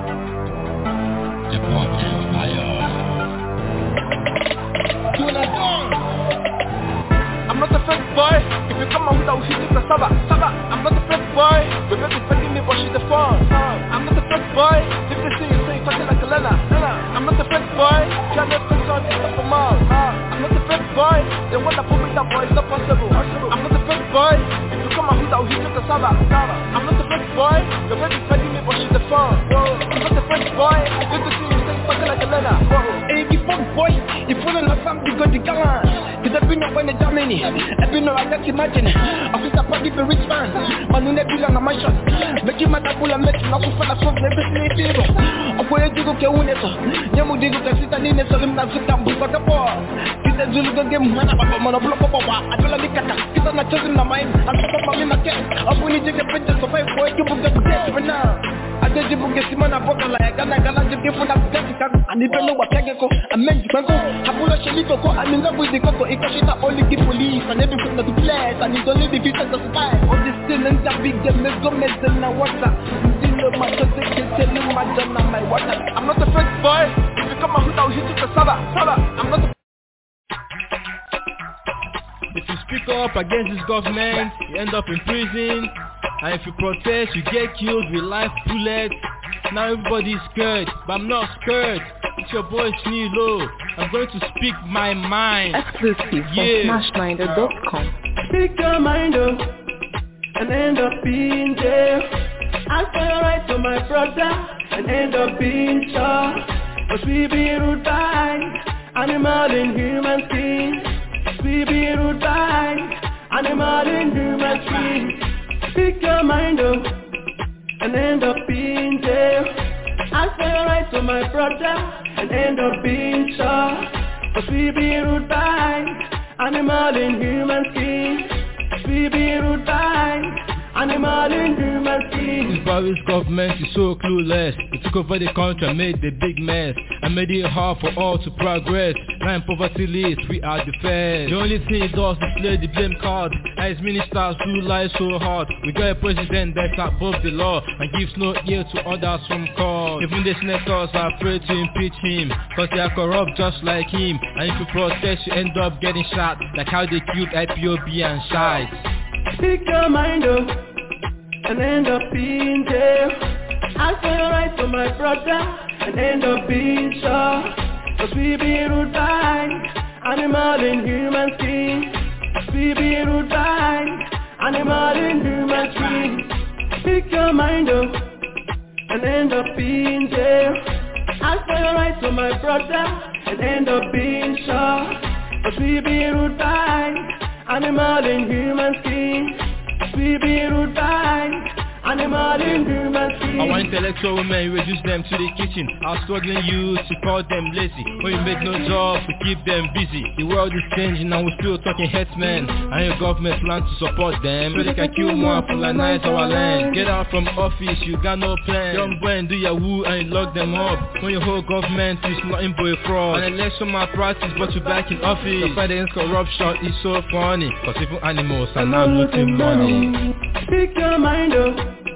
Speaker 18: I'm not a fake boy. If you come out without hitting the saba, saba. I'm not a fake boy. The baby telling me what she's the phone. I'm not a fake boy. If they see you say fucking like a Lena, I'm not a fake boy. Can't let things on the top of mouth. I'm not a fake boy. They wanna put me down, boy. It's not possible. I'm not a fake boy. If you come out without hitting the saba, saba. I'm not a fake boy. The baby telling me what she's the phone. I'm not a fake boy. If they see you say fucking like a Lena. Hey, you fuck boy. You put on a family, go to Galan. Cause I've been up in Germany. I've been up, I can't imagine. Officer party for rich man. Manu nebula na mansion. Make him a tabula make na kufana so never see people. Okoye digo ke uneso. Nyamu digo ke sita nine so limna sita mbuka kapo. Kita zulu go game mana papa mana block papa. Adola mikata. Kita na chosen na mind. I'm talking about me market. Opuni jike pete so five boy you book the get for now. I did the book simana boka like gana gana jike funa get ka. Ani beno wa kege ko. Amen jiko. Habula shelito ko. I'm in love with the coco. Ikashita only the police and everything that the place and it's only the future to spy. All this thing and that big them is go mess in the water. You know my just they can tell you my done on my water. I'm not a fake boy. If you come out without hitting the saba, saba. I'm not a
Speaker 21: If you speak up against this government, you end up in prison. And if you protest, you get killed with live bullets. Now everybody's scared, but I'm not scared. It's your boy Snilo. I'm going to speak my mind.
Speaker 22: Exclusive
Speaker 21: yeah.
Speaker 22: from smashminder dot com.
Speaker 2: Speak your mind up and end up in jail. Ask for your right to my brother and end up being shot. Cause we be rude by animal in human skin. We be rude by animal in human skin. Speak your mind up and end up in jail. Ask for your right to my brother and end up being shot. Cause we be rude by animal in human skin. We be rude by animal in human skin.
Speaker 21: This Paris government is so clueless. They took over the country and made the big mess and made it hard for all to progress. Now in poverty list, we are the first. The only thing it does is play the blame card. As ministers who lie so hard. We got a president that's above the law and gives no ear to others from court. Even the senators are afraid to impeach him cause they are corrupt just like him. And if you protest, you end up getting shot like how they killed I P O B and Shite.
Speaker 2: Speak your mind up and end up in jail. Ask for your right to my brother and end up being shot. Cause we be rude by animal in human skin. We be rude by animal in human skin. Speak your mind up and end up in jail. Ask for your right to my brother and end up being shot. Cause we be rude by animal in human skin. We be rude by animal in human skin.
Speaker 21: Our intellectual women, reduce them to the kitchen. Our struggling youth, to call them lazy. When you make no job, to keep them busy. The world is changing and we're still talking headsmen. And your government plan to support them so they can kill more, colonize our land. Get out from office, you got no plan. Young boy, do your woo and you lock them up. When your whole government is nothing but a fraud. An election malpractice brought you back in office. The fight against corruption is so funny. Cause even animals are now looting money.
Speaker 2: Speak your mind up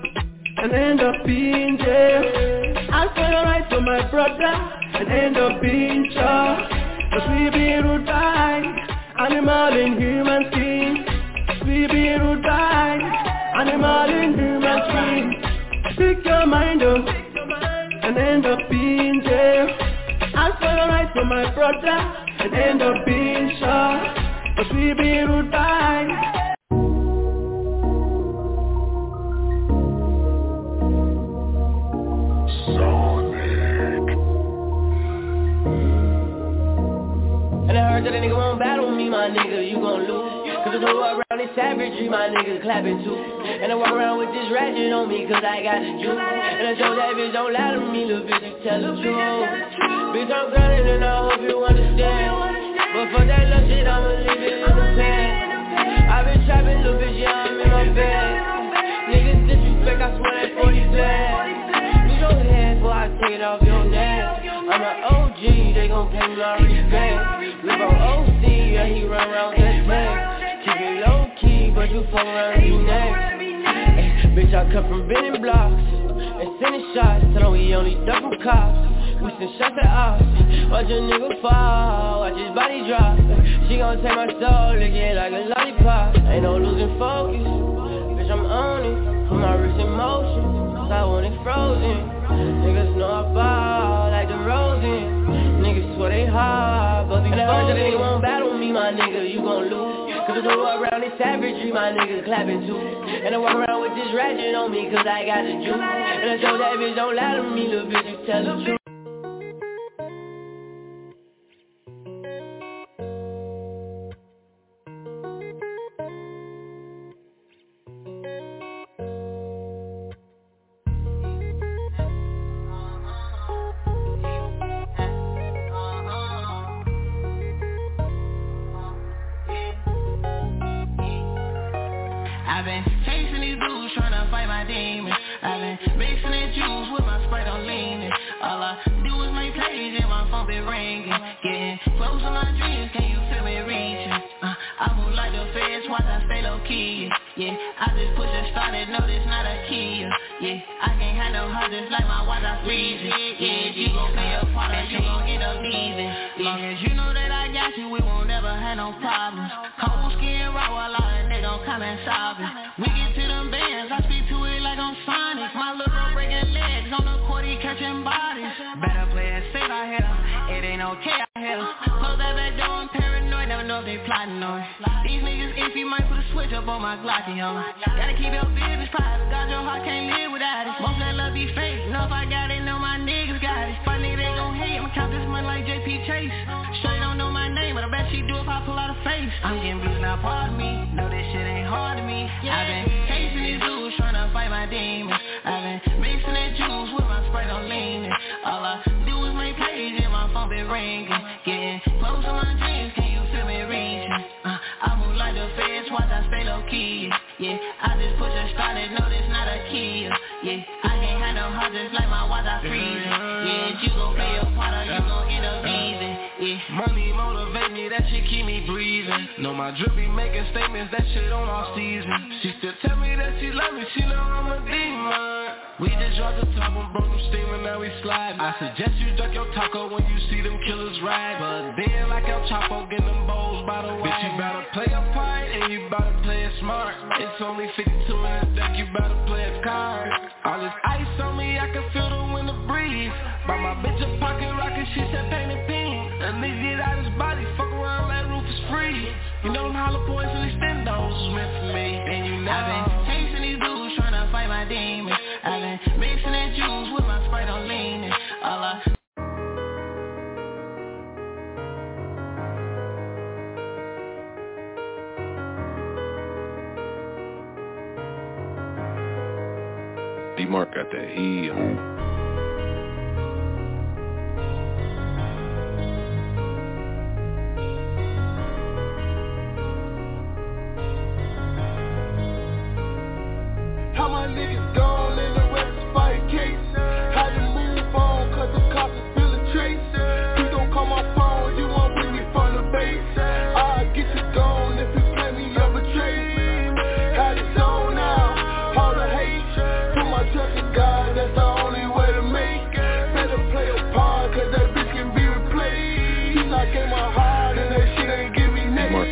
Speaker 2: and end up in jail. Ask for your right to my brother and end up being shot. Cause we be rude by animal in human skin. We be rude by Animal in human skin. Pick your mind up and end up in jail. Ask for the right for my brother and end up being shot. But we be rude by.
Speaker 14: And I heard that a nigga won't battle me, my nigga, you gon' lose. Cause I go around this savagery, my nigga clapping too. And I walk around with this ratchet on me, cause I got the juice. And I told that bitch, don't lie to me, little bitch, you tell the truth. Bitch, I'm grinding and I hope you understand. But for that little shit, I'ma leave it in the pan. I been trapping, little bitch, yeah, I'm in my bed. Niggas disrespect, I swear that forty bad. Lose your head before I take it off your neck. I'm an O G, they gon' pay me my respect. Live on O C, yeah, he run around that tank. Keep it low key, but you fuck around me next. Ay, bitch, I come from bending blocks and sending shots. Tell them we only double cops. We send shots at us. Watch a nigga fall, watch his body drop. She gon' take my soul, lick it like a lollipop. Ain't no losing focus, bitch, I'm on it. Put my wrist in motion, cause I want it frozen. Niggas know I ball like the Rosen. Niggas swear they hard, but before that nigga won't battle me, my nigga, you gon' lose. Cause I go around this savagery, my nigga clapping too. And I walk around with this ratchet on me, cause I got the juice. And I told that bitch, don't lie to me, little bitch, you tell the truth.
Speaker 5: D-Mark got that E on.
Speaker 19: How my niggas gone and the rest is fight case. How to move on cause the cops is still a trace. Please don't call my phone, you won't bring me from the base. I'll get you gone if you play me of a trace. Had it zone out, all the hate. Put my trust in God, that's the only way to make. Better play a part cause that bitch can be replaced. He's not gave my heart and that shit ain't give me nothing.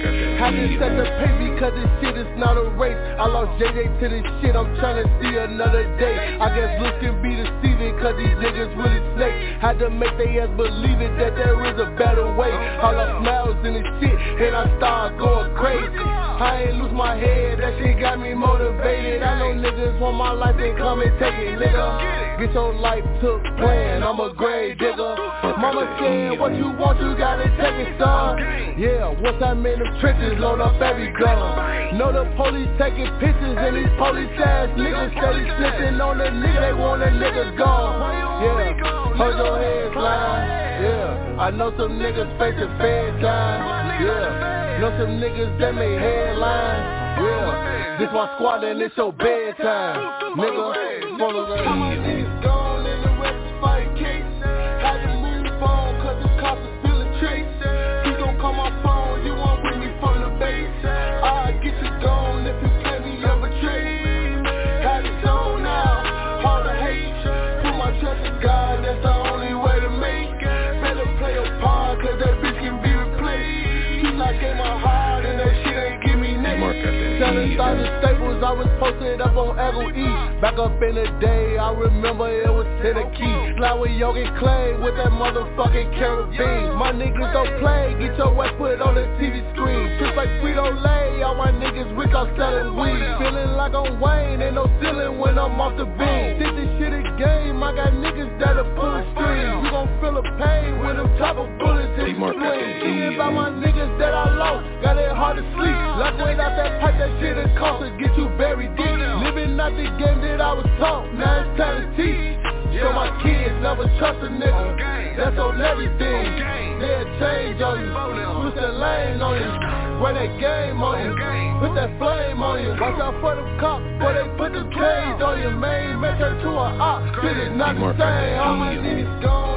Speaker 9: Had to set the pace because this shit is not a race. I lost J J to this shit, I'm tryna see another day. I guess looks can be deceiving cause these niggas really snake. Had to make they ass believe it that there is a better way. All I smiles in this shit and I start going crazy. I ain't lose my head, that shit got me motivated. I know niggas want my life and come and take it, nigga. Get your life took plan, I'm a grave digger. Mama said what you want, you gotta take it, son. Yeah, once I'm in them trenches, load up every gun. Know the police taking pictures and these police ass niggas steady snitching on the nigga, they want a nigga gone. Yeah, hold your head slide. Yeah, I know some niggas facing fair time. Yeah, know some niggas that make headlines. Yeah, this my squad and it's your bedtime, nigga. Follow the niggas gone and the rest is fight case. Had to move on cause the cops are still a trace. He gon' call my phone, you want with me from the base. I'll get you gone if you play me of a trade. Had it zone out, all the hate. Put my trust in God, that's the only way to make. Better play a part cause that bitch can be replaced. He like in my heart and that shit ain't give me naked. Selling thousand staples, I was posted up on Eagle E. Back up in the day, I remember it was Tennessee. Slide with Yogi Clay with that motherfucking carabine. My niggas don't play, get your ass put on the T V screen. Just like Frito-Lay, all my niggas rich, I'm selling weed. Feeling like I'm Wayne, ain't no ceiling when I'm off the beat. Think this shit a game, I got niggas that'll pull a string. You gon' feel the pain when them top of bullets hit the screen. Thinking about my niggas that I lost, got it hard to sleep. Like without that pipe, that shit it cost to get you buried deep. Living out the game that I was taught, now it's time to teach. So my kids never trust a nigga, that's on everything. They'll change on you, push that lane on you, run that game on you, put that flame on you. Watch out for them cops, before they put the chains on your main. Make her to a op, shit is not the same. All my niggas gone.